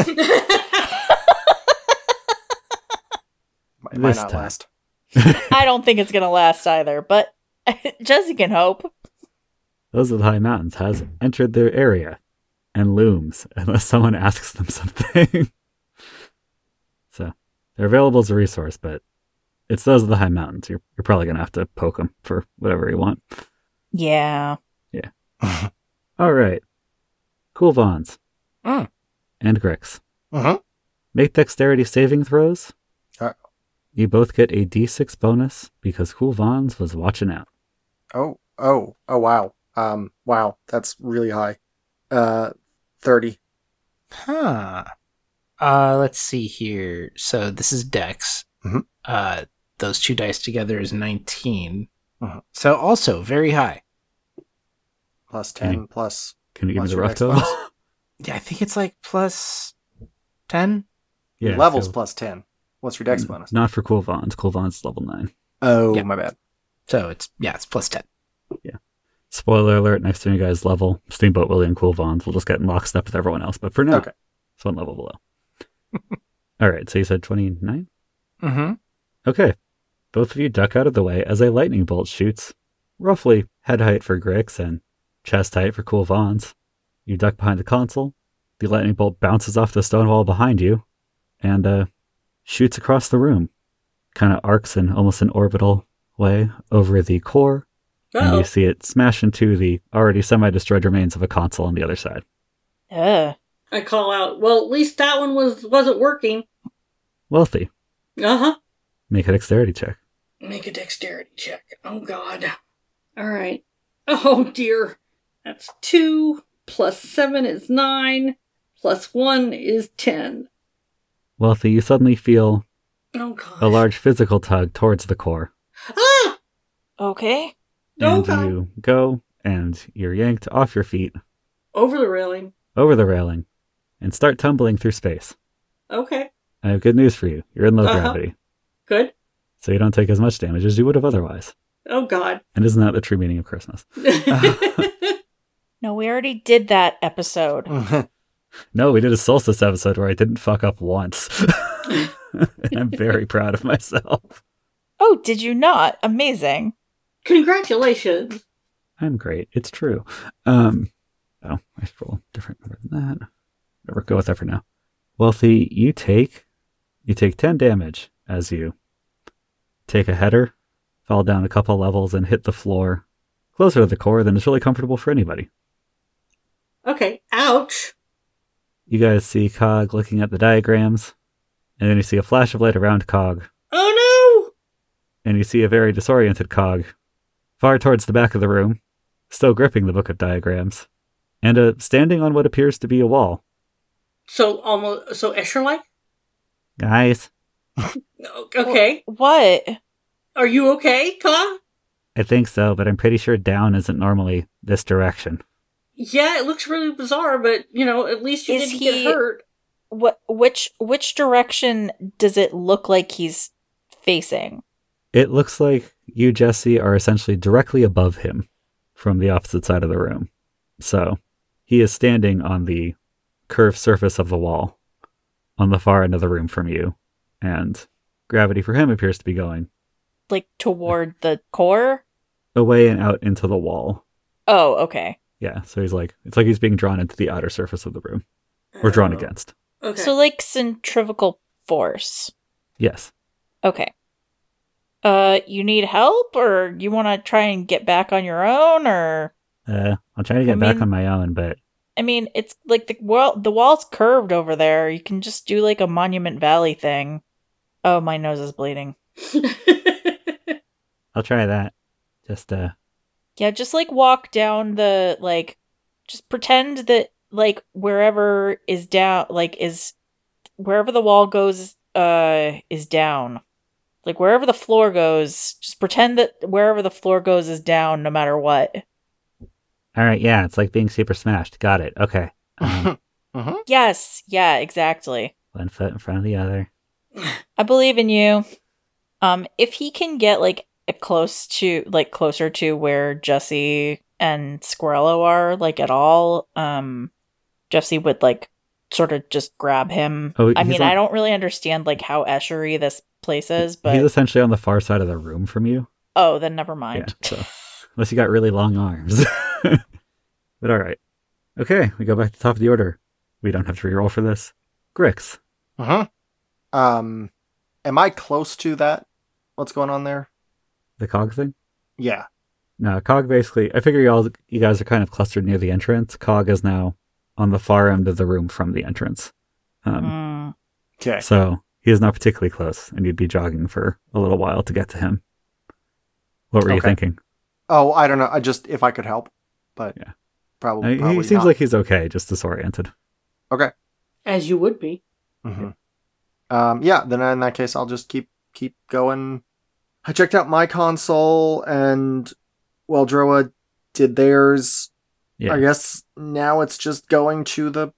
Might not last. I don't think it's going to last either, but Jesse can hope. Those of the High Mountains has entered their area and looms unless someone asks them something. So they're available as a resource, but it's those of the High Mountains. You're probably going to have to poke them for whatever you want. Yeah. Yeah. All right. Cool Vons. Mm. And Grix. Mm-hmm. Make dexterity saving throws. You both get a d6 bonus because Cool Vons was watching out. Oh, wow. Wow, that's really high. 30. Huh. Let's see here. So this is Dex. Mm-hmm. Those two dice together is 19. Uh-huh. So also very high. Plus 10, plus... Can you give me the your rough dex total? bonus? Yeah, I think it's like plus 10. Yeah. Levels so- plus 10. What's your dex bonus? Not for Cool Vons. Cool Vons is level 9. Oh, Yeah. my bad. So it's plus 10. Spoiler alert, next to you guys level, Steamboat Willie and Cool Vons will just get in lockstep with everyone else. But for now, Okay. it's one level below. All right, so you said 29? Mm-hmm. Okay. Both of you duck out of the way as a lightning bolt shoots, roughly head height for Grix and chest height for Cool Vons. You duck behind the console. The lightning bolt bounces off the stone wall behind you and shoots across the room. Kind of arcs in almost an orbital way over the core. And Uh-oh. you see it smash into the already semi-destroyed remains of a console on the other side. Ugh. I call out, well, at least that one wasn't working. Wealthy. Uh-huh. Make a dexterity check. Make a dexterity check. Oh, God. All right. Oh, dear. That's 2, plus 7 is 9, plus 1 is 10. Wealthy, you suddenly feel Oh, God. a large physical tug towards the core. Ah! Okay. Oh, And God. you go, and you're yanked off your feet, Over the railing. over the railing, and start tumbling through space. Okay. I have good news for you. You're in low Uh-huh. gravity, Good. so you don't take as much damage as you would have otherwise. Oh, God. And isn't that the true meaning of Christmas? No, we already did that episode. No, we did a solstice episode where I didn't fuck up once. And I'm very proud of myself. Oh, did you not? Amazing. Congratulations. I'm great. It's true. Oh, I should roll a different number than that. Whatever, go with that for now. Wealthy, you take 10 damage as you take a header, fall down a couple levels, and hit the floor closer to the core than is really comfortable for anybody. Okay. Ouch. You guys see Cog looking at the diagrams, and then you see a flash of light around Cog, Oh, and you see a very disoriented Cog far towards the back of the room, still gripping the book of diagrams, and standing on what appears to be a wall. So Escher-like? Guys, Okay. What? Are you okay, Ka? I think so, but I'm pretty sure down isn't normally this direction. Yeah, it looks really bizarre, but, at least you Is didn't he- get hurt. Which direction does it look like he's facing? It looks like you, Jesse, are essentially directly above him from the opposite side of the room. So he is standing on the curved surface of the wall on the far end of the room from you, and gravity for him appears to be going Like toward the core? away and out into the wall. Oh, okay. Yeah, so it's like he's being drawn into the outer surface of the room, or drawn Oh, against. Okay. So like centrifugal force. Yes. Okay. You need help, or you want to try and get back on your own, or I'll try to get back on my own, but I mean, it's like the wall's curved over there. You can just do like a Monument Valley thing. Oh, my nose is bleeding. I'll try that. Just Yeah, just like walk down the just pretend that like wherever is down, is wherever the wall goes is down. Like wherever the floor goes, just pretend that wherever the floor goes is down no matter what. all right. Yeah, it's like being super smashed. Got it. Okay. Yes, yeah, exactly. One foot in front of the other. I believe in you. If he can get closer to where Jesse and Squirrello are, at all, Jesse would sort of just grab him. Oh, I he's mean, on- I don't really understand how Eschery this place is, but He's essentially on the far side of the room from you. oh, then never Yeah, mind. so unless you got really long arms. But all right. Okay, we go back to the top of the order. We don't have to reroll for this. Grix. Am I close to that? What's going on there? The cog thing? Yeah. No, cog basically, I figure you guys are kind of clustered near the entrance. Cog is now on the far end of the room from the entrance. Okay. So he is not particularly close, and you'd be jogging for a little while to get to him. What were you Okay. thinking? Oh, I don't know. If I could help, but Yeah. probably He seems not. like he's okay, just disoriented. Okay. As you would be. Mm-hmm. Yeah. Then in that case, I'll just keep going. I checked out my console, and Droa did theirs. Yeah. I guess now it's just going to the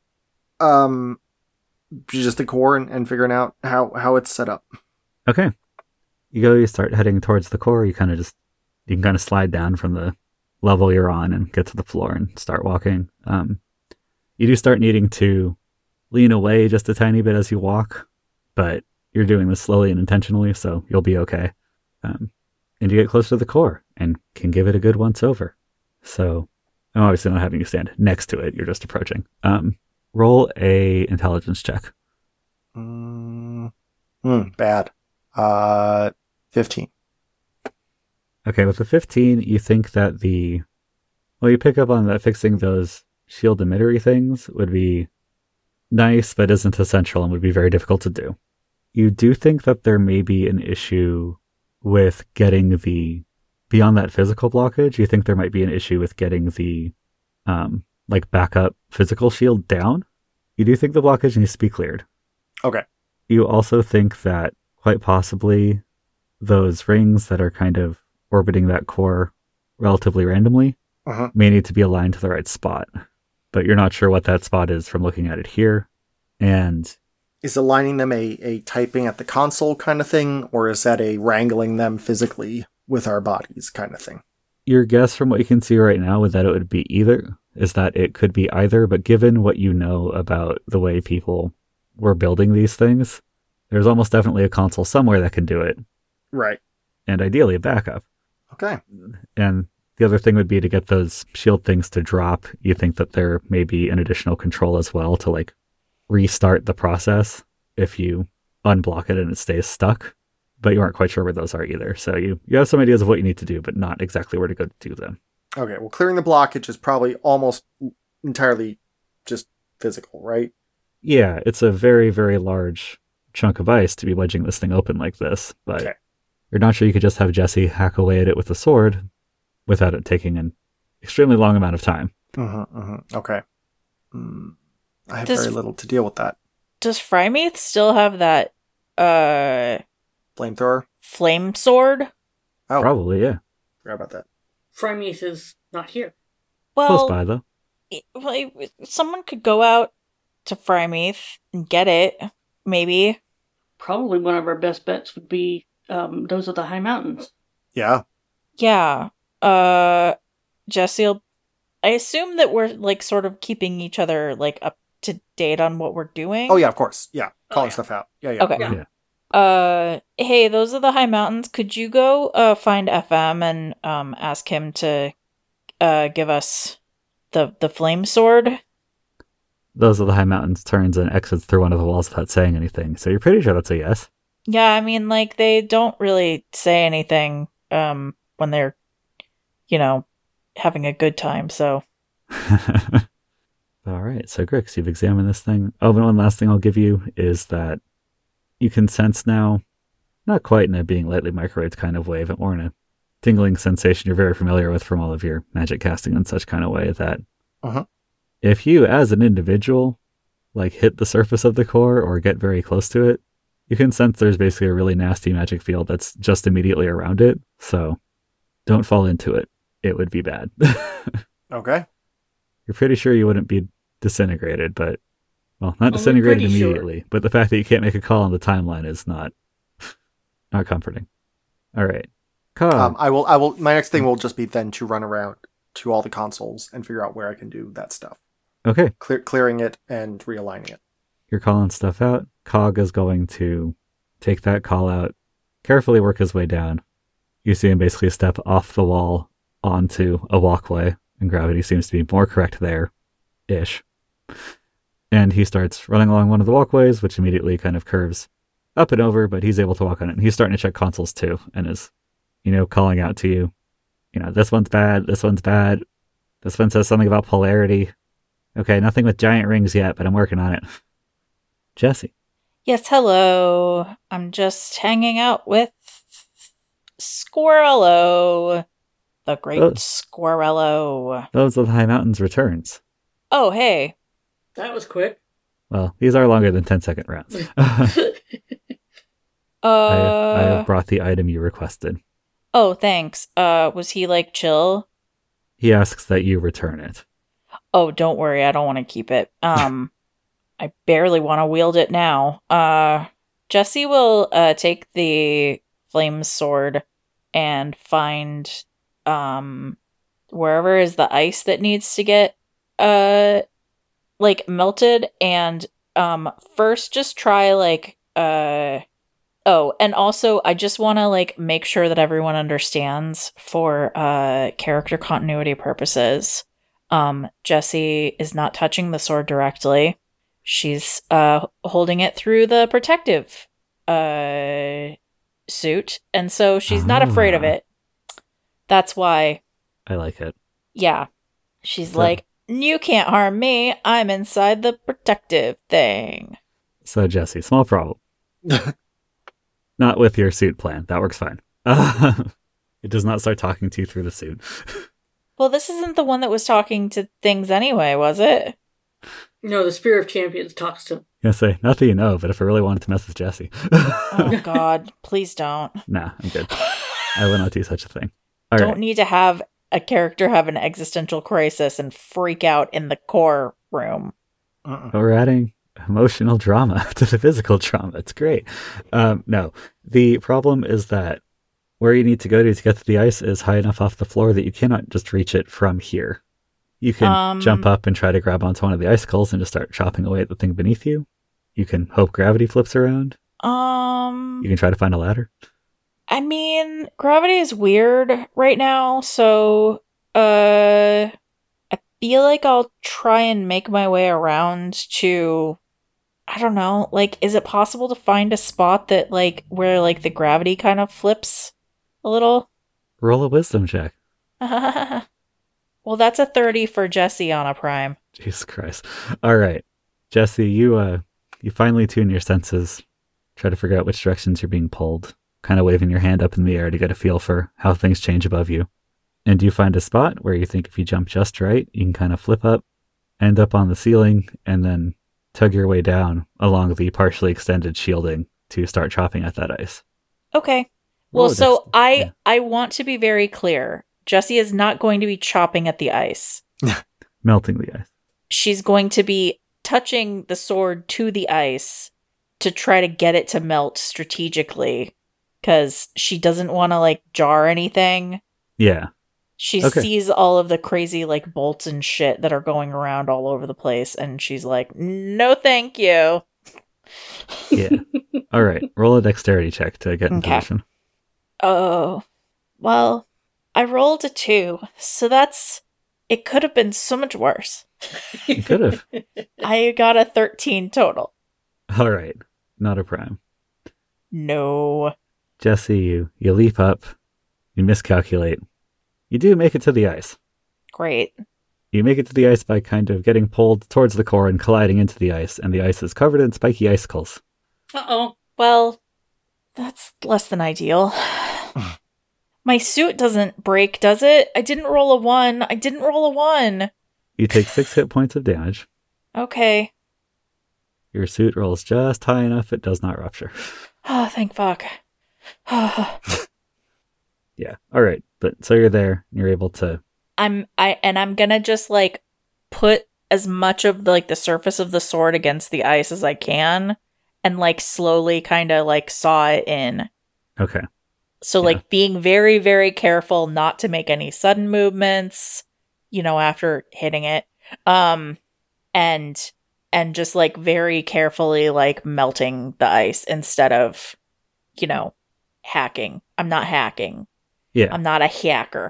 just the core and figuring out how it's set up. Okay. You start heading towards the core. You can kind of slide down from the level you're on and get to the floor and start walking. You do start needing to lean away just a tiny bit as you walk, but you're doing this slowly and intentionally, so you'll be okay. And you get closer to the core and can give it a good once over. So I'm obviously not having you stand next to it. You're just approaching. Roll a intelligence check. Bad. 15. Okay, with the 15, you think that you pick up on that fixing those shield emitter things would be nice, but isn't essential and would be very difficult to do. You do think that there may be an issue with getting beyond that physical blockage, you think there might be an issue with getting the, backup physical shield down. You do think the blockage needs to be cleared. Okay. You also think that quite possibly those rings that are kind of orbiting that core relatively randomly may need to be aligned to the right spot, but you're not sure what that spot is from looking at it here. And is aligning them a typing at the console kind of thing, or is that a wrangling them physically with our bodies kind of thing? Your guess from what you can see right now is that it would be either, is that it could be either, but given what you know about the way people were building these things, there's almost definitely a console somewhere that can do it. Right. And ideally a backup. Okay. And the other thing would be to get those shield things to drop. You think that there may be an additional control as well to restart the process if you unblock it and it stays stuck, but you aren't quite sure where those are either. So you have some ideas of what you need to do, but not exactly where to go to do them. Okay, well, clearing the blockage is probably almost entirely just physical, right? Yeah, it's a very, very large chunk of ice to be wedging this thing open like this, but you're not sure you could just have Jesse hack away at it with a sword without it taking an extremely long amount of time. Okay. I have Does- very little to deal with that. Does Frymeath still have that Flamethrower? flame sword? Oh, Probably, yeah. forgot about that. Frymeath is not here. Close Well, by, though. someone could go out to Frymeath and get it, maybe. Probably one of our best bets would be those of the High Mountains. Yeah. Yeah. Jesse, I assume that we're like sort of keeping each other like up to date on what we're doing. Oh, yeah, of course. Yeah. Calling yeah. stuff out. Yeah. Okay. Yeah. Hey, those are the High Mountains. Could you go find FM and ask him to give us the flame sword? Those are the High Mountains turns and exits through one of the walls without saying anything. So you're pretty sure that's a yes. Yeah, I mean, like, they don't really say anything when they're, having a good time, so. All right, so Grix, you've examined this thing. Oh, and one last thing I'll give you is that you can sense now, not quite in a being lightly microwaved kind of way, but more in a tingling sensation you're very familiar with from all of your magic casting and such kind of way, that if you, as an individual, like hit the surface of the core or get very close to it, you can sense there's basically a really nasty magic field that's just immediately around it. So don't fall into it. It would be bad. Okay. You're pretty sure you wouldn't be disintegrated, but, well, not Only disintegrated pretty sure. immediately, but the fact that you can't make a call on the timeline is not comforting. All right. Ka. I will. My next thing will just be then to run around to all the consoles and figure out where I can do that stuff. Okay. Clearing it and realigning it. You're calling stuff out. Cog is going to take that call out, carefully work his way down. You see him basically step off the wall onto a walkway, and gravity seems to be more correct there-ish. And he starts running along one of the walkways, which immediately kind of curves up and over, but he's able to walk on it. And he's starting to check consoles too, and is, calling out to you, this one's bad, this one's bad. This one says something about polarity. Okay, nothing with giant rings yet, but I'm working on it. Jesse. Yes, hello. I'm just hanging out with Squirrello. The great Squirrello. Those are the High Mountains returns. Oh, hey. That was quick. Well, these are longer than 10-second rounds. I have brought the item you requested. Oh, thanks. Was he, chill? He asks that you return it. Oh, don't worry. I don't want to keep it. I barely want to wield it now. Jesse will take the flame sword and find wherever is the ice that needs to get melted, and first just try and also I just want to make sure that everyone understands for character continuity purposes. Jessie is not touching the sword directly. She's holding it through the protective suit, and so she's not afraid of it. That's why. I like it. Yeah. She's like, you can't harm me. I'm inside the protective thing. So, Jesse, small problem. Not with your suit plan. That works fine. It does not start talking to you through the suit. Well, this isn't the one that was talking to things anyway, was it? No, the Spear of Champions talks to him. I say, not that you know, but if I really wanted to mess with Jesse. Oh, God. Please don't. Nah, I'm good. I will not do such a thing. All Don't right. need to have a character have an existential crisis and freak out in the core room. But we're adding emotional drama to the physical trauma. It's great. No, the problem is that where you need to go to get to the ice is high enough off the floor that you cannot just reach it from here. You can jump up and try to grab onto one of the icicles and just start chopping away at the thing beneath you. You can hope gravity flips around. You can try to find a ladder. I mean, gravity is weird right now, so I feel like I'll try and make my way around to, I don't know, is it possible to find a spot that where the gravity kind of flips a little? Roll a wisdom check. Well, that's a 30 for Jesse on a prime. Jesus Christ. All right. Jesse, you finally tune your senses, try to figure out which directions you're being pulled, kind of waving your hand up in the air to get a feel for how things change above you. And you find a spot where you think if you jump just right, you can kind of flip up, end up on the ceiling, and then tug your way down along the partially extended shielding to start chopping at that ice. Okay. Roll Well, a so dex- I want to be very clear. Jessie is not going to be chopping at the ice. melting the ice. She's going to be touching the sword to the ice to try to get it to melt strategically, because she doesn't want to, like, jar anything. Yeah. She Okay. sees all of the crazy, like, bolts and shit that are going around all over the place, and she's like, no thank you. Yeah. All right. Roll a dexterity check to get in Okay. position. Oh, well, I rolled a 2, so it could have been so much worse. You could have. I got a 13 total. All right. Not a prime. No. Jesse, you leap up. You miscalculate. You do make it to the ice. Great. You make it to the ice by kind of getting pulled towards the core and colliding into the ice, and the ice is covered in spiky icicles. Uh-oh. Well, that's less than ideal. My suit doesn't break, does it? I didn't roll a 1. You take 6 hit points of damage. Okay. Your suit rolls just high enough it does not rupture. Oh, thank fuck. Yeah. All right. But so you're there. You're able to. I'm gonna just, like, put as much of the surface of the sword against the ice as I can, and, like, slowly kind of, like, saw it in. Okay. So, Yeah. like, being very, very careful not to make any sudden movements, after hitting it. And just, like, very carefully, like, melting the ice instead of, hacking. I'm not hacking. Yeah. I'm not a hacker.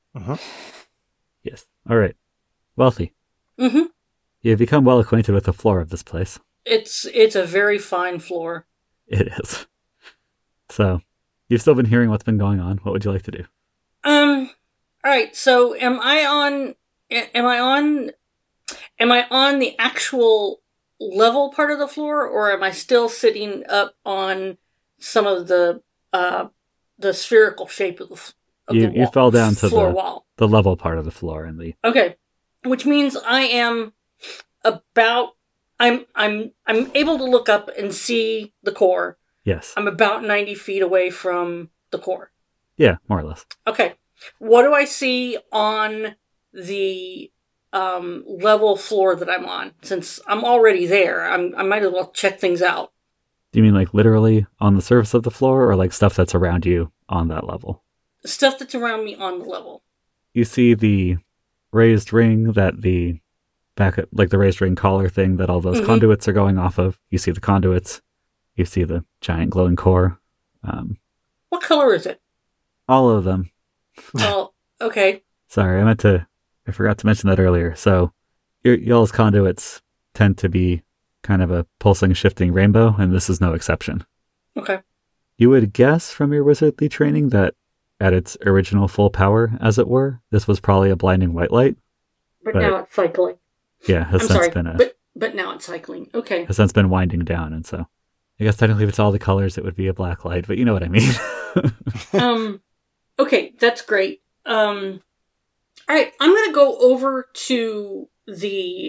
Yes. All right. Wealthy. Mm-hmm. You've become well acquainted with the floor of this place. It's a very fine floor. It is. So, you've still been hearing what's been going on. What would you like to do? All right. So am I on the actual level part of the floor, or am I still sitting up on some of the spherical shape of You wall, fell down to floor wall? the level part of the floor and the. Okay, which means I am I'm able to look up and see the core. Yes. I'm about 90 feet away from the core. Yeah, more or less. Okay. What do I see on the level floor that I'm on? Since I'm already there, I might as well check things out. Do you mean like literally on the surface of the floor, or like stuff that's around you on that level? Stuff that's around me on the level. You see the raised ring that the like the raised ring collar thing that all those Mhm. conduits are going off of. You see the conduits. You see the giant glowing core. What color is it? All of them. Well, okay. Sorry, I forgot to mention that earlier. So, y'all's conduits tend to be kind of a pulsing, shifting rainbow, and this is no exception. Okay. You would guess from your wizardly training that at its original full power, as it were, this was probably a blinding white light. But But- now it's cycling. Yeah, has I'm since sorry. been But now it's cycling. Okay. has since been winding down, and so I guess technically if it's all the colors, it would be a black light, but you know what I mean. Okay, that's great. All right, I'm going to go over to the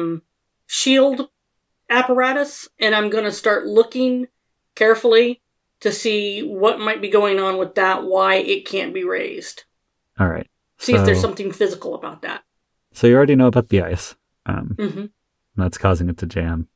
shield apparatus, and I'm going to start looking carefully to see what might be going on with that, why it can't be raised. All right. See if there's So- something physical about that. So you already know about the ice. Mm-hmm. That's causing it to jam.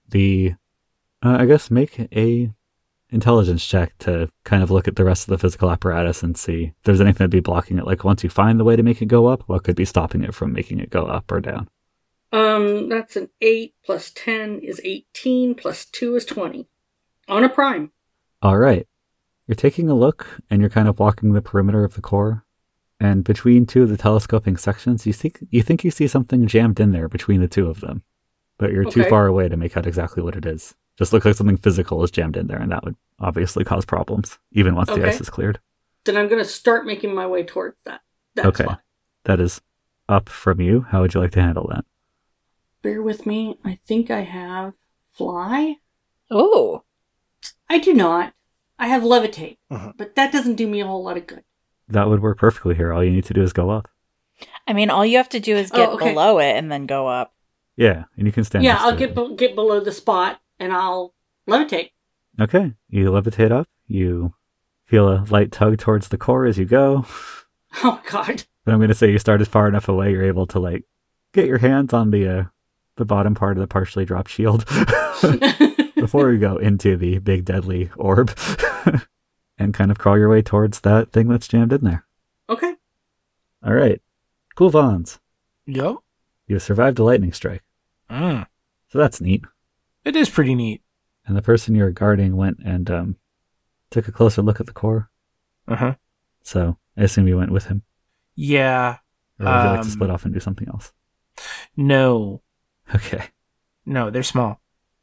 I guess make a intelligence check to kind of look at the rest of the physical apparatus and see if there's anything that'd be blocking it. Like once you find the way to make it go up, what could be stopping it from making it go up or down? That's an 8 plus 10 is 18 plus 2 is 20. On a prime. All right. You're taking a look and you're kind of walking the perimeter of the core. And between two of the telescoping sections, you think you see something jammed in there between the two of them. But you're too Okay. far away to make out exactly what it is. Just looks like something physical is jammed in there, and that would obviously cause problems, even once the Okay. ice is cleared. Then I'm going to start making my way towards that Okay. spot. That is up from you. How would you like to handle that? Bear with me. I think I have fly. Oh. I do not. I have levitate, Mhm. but that doesn't do me a whole lot of good. That would work perfectly here. All you need to do is go up. I mean, all you have to do is get okay. below it and then go up. Yeah, and you can stand Yeah, next I'll to it. get below the spot and I'll levitate. Okay, you levitate up. You feel a light tug towards the core as you go. Oh, God. But I'm going to say you started far enough away, you're able to, like, get your hands on the bottom part of the partially dropped shield before you go into the big deadly orb and kind of crawl your way towards that thing that's jammed in there. Okay. All right. Cool Vons. Yo. You survived a lightning strike. Mm. So that's neat. It is pretty neat. And the person you were guarding went and took a closer look at the core. Uh-huh. So I assume you went with him. Yeah. Or would you like to split off and do something else? No. Okay. No, they're small.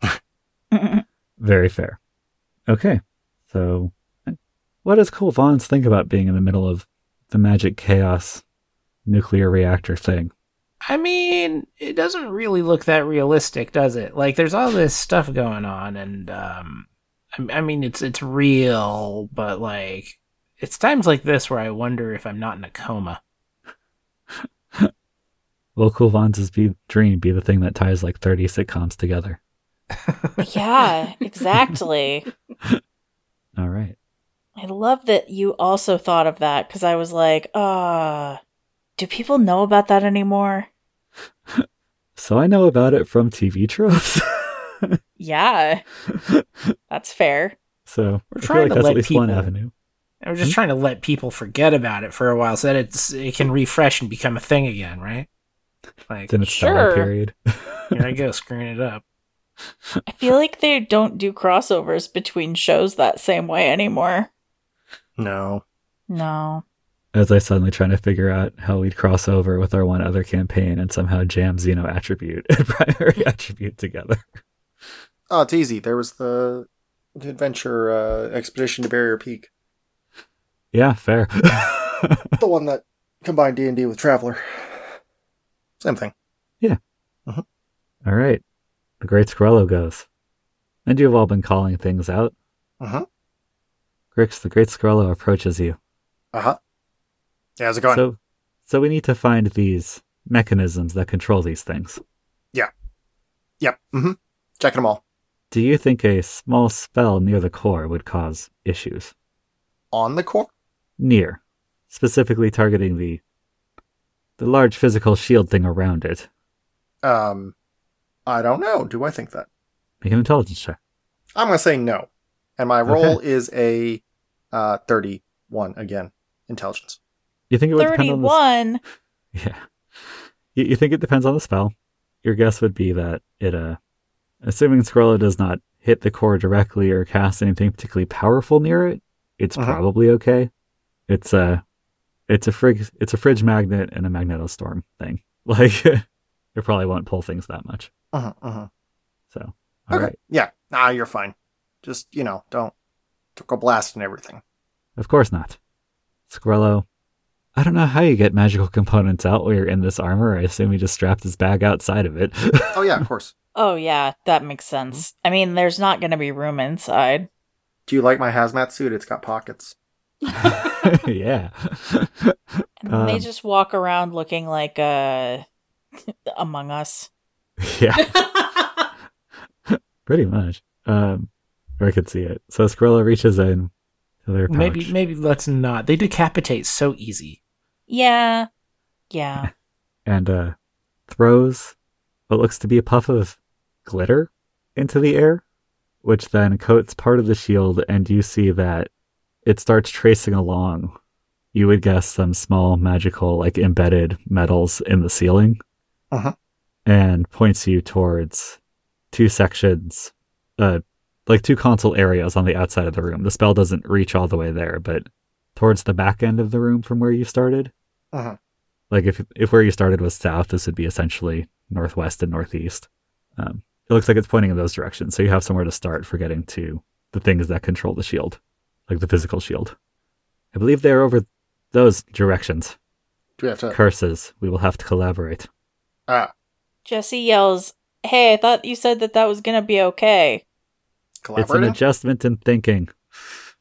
Very fair. Okay. So what does Cool Vons think about being in the middle of the magic chaos nuclear reactor thing? I mean, it doesn't really look that realistic, does it? Like, there's all this stuff going on, and I mean, it's real, but like, it's times like this where I wonder if I'm not in a coma. Will Cool Vons' dream be the thing that ties like 30 sitcoms together? Yeah, exactly. All right. I love that you also thought of that, because I was like, do people know about that anymore? So I know about it from TV tropes. Yeah, that's fair. So We're I feel trying like to that's let at least one people- avenue. I was just trying to let people forget about it for a while so that it can refresh and become a thing again, right? Like, It's in its Sure. startup period. here I go, screwing it up. I feel like they don't do crossovers between shows that same way anymore. No. No. As I suddenly trying to figure out how we'd cross over with our one other campaign and somehow jam Xeno attribute and primary attribute together. Oh, it's easy. There was the adventure expedition to Barrier Peak. Yeah, fair. The one that combined D&D with Traveler. Same thing. All right. The Great Squirrello goes. And you've all been calling things out. Uh-huh. Grix, the Great Squirrello approaches you. Uh-huh. Yeah, how's it going? So we need to find these mechanisms that control these things. Yep. Mm-hmm. Checking them all. Do you think a small spell near the core would cause issues? On the core? Near. Specifically targeting the large physical shield thing around it. I don't know. Do I think that? Make an intelligence check. I'm going to say no. And my roll Okay. is a 31 again. Intelligence. You think it would depend on the 31? Yeah. You think it depends on the spell. Your guess would be that it, assuming Squirrello does not hit the core directly or cast anything particularly powerful near it, it's Uh-huh. probably okay. It's a fridge magnet and a magnetostorm thing. Like, it probably won't pull things that much. Uh-huh. Uh-huh. So, all Okay. right. Yeah. Nah, you're fine. Just, don't go blasting everything. Of course not. Squirrello, I don't know how you get magical components out while you're in this armor. I assume he just strapped his bag outside of it. Oh, yeah, of course. Oh, yeah, that makes sense. I mean, there's not going to be room inside. Do you like my hazmat suit? It's got pockets. Yeah. And they Um, just walk around looking like Among Us. Yeah, pretty much. Or I could see it. So Squirrello reaches in to their pouch. Maybe let's not. They decapitate so easy. Yeah. Yeah. And throws what looks to be a puff of glitter into the air, which then coats part of the shield, and you see that it starts tracing along. You would guess some small magical, like embedded metals in the ceiling, Uh-huh. and points you towards two sections, like two console areas on the outside of the room. The spell doesn't reach all the way there, but towards the back end of the room from where you started. Uh-huh. Like if where you started was south, this would be essentially northwest and northeast. It looks like it's pointing in those directions, so you have somewhere to start for getting to the things that control the shield, like the physical shield. I believe they're over those directions. Do we have to... Curses. We will have to collaborate. Jesse yells, "Hey, I thought you said that was going to be okay." It's an Collaborating? adjustment in thinking.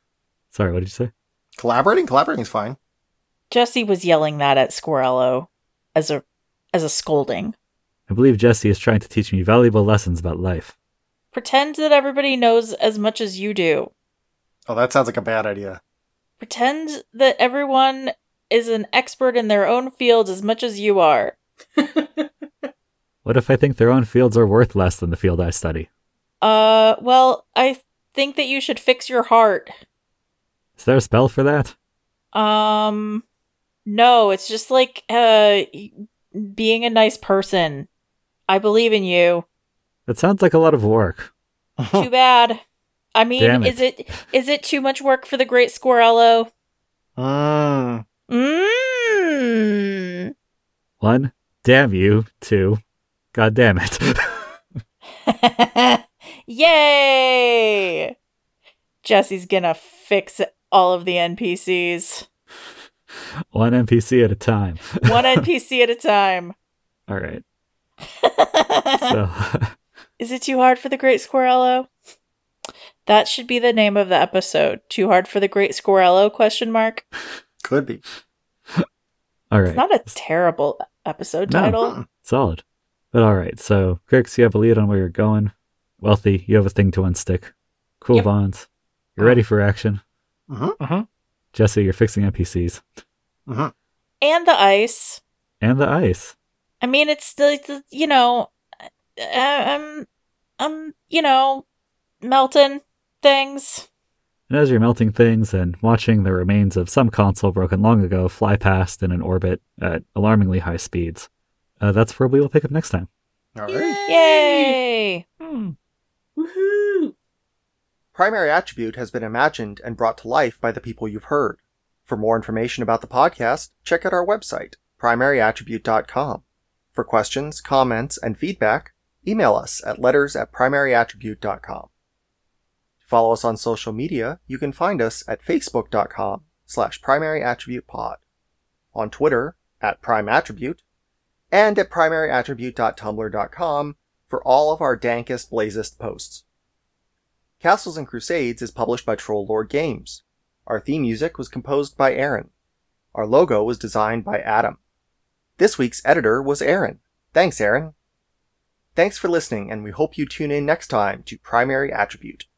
Sorry, what did you say? Collaborating? Collaborating is fine. Jesse was yelling that at Squirrello. as a scolding. I believe Jesse is trying to teach me valuable lessons about life. Pretend that everybody knows as much as you do. Oh, that sounds like a bad idea. Pretend that everyone is an expert in their own field as much as you are. What if I think their own fields are worth less than the field I study? Well, I think that you should fix your heart. Is there a spell for that? No, it's just like, being a nice person. I believe in you. That sounds like a lot of work. Too bad. I mean, Damn is it too much work for the Great Squirrello? One, damn you. Two, god damn it. Yay! Jesse's gonna fix all of the NPCs. One NPC at a time. One NPC at a time. All right. So, Is it too hard for the Great Squirrello? That should be the name of the episode. Too hard for the Great Squirrello? ? Could be. all right. It's not a terrible episode No. title. Solid. But all right. So, Grix, you have a lead on where you're going. Wealthy, you have a thing to unstick. Cool Yep. Bonds, you're ready for action. Mm-hmm. Jesse, you're fixing NPCs. Mm-hmm. And the ice. And the ice. I mean, it's the I'm melting things. And as you're melting things and watching the remains of some console broken long ago fly past in an orbit at alarmingly high speeds, that's where we will pick up next time. All right. Yay! Woohoo! Primary Attribute has been imagined and brought to life by the people you've heard. For more information about the podcast, check out our website, primaryattribute.com. For questions, comments, and feedback, email us at letters@primaryattribute.com. To follow us on social media, you can find us at facebook.com/primaryattributepod, on Twitter @primeattribute, and at primaryattribute.tumblr.com for all of our dankest, blazest posts. Castles and Crusades is published by Troll Lord Games. Our theme music was composed by Aaron. Our logo was designed by Adam. This week's editor was Aaron. Thanks, Aaron. Thanks for listening, and we hope you tune in next time to Primary Attribute.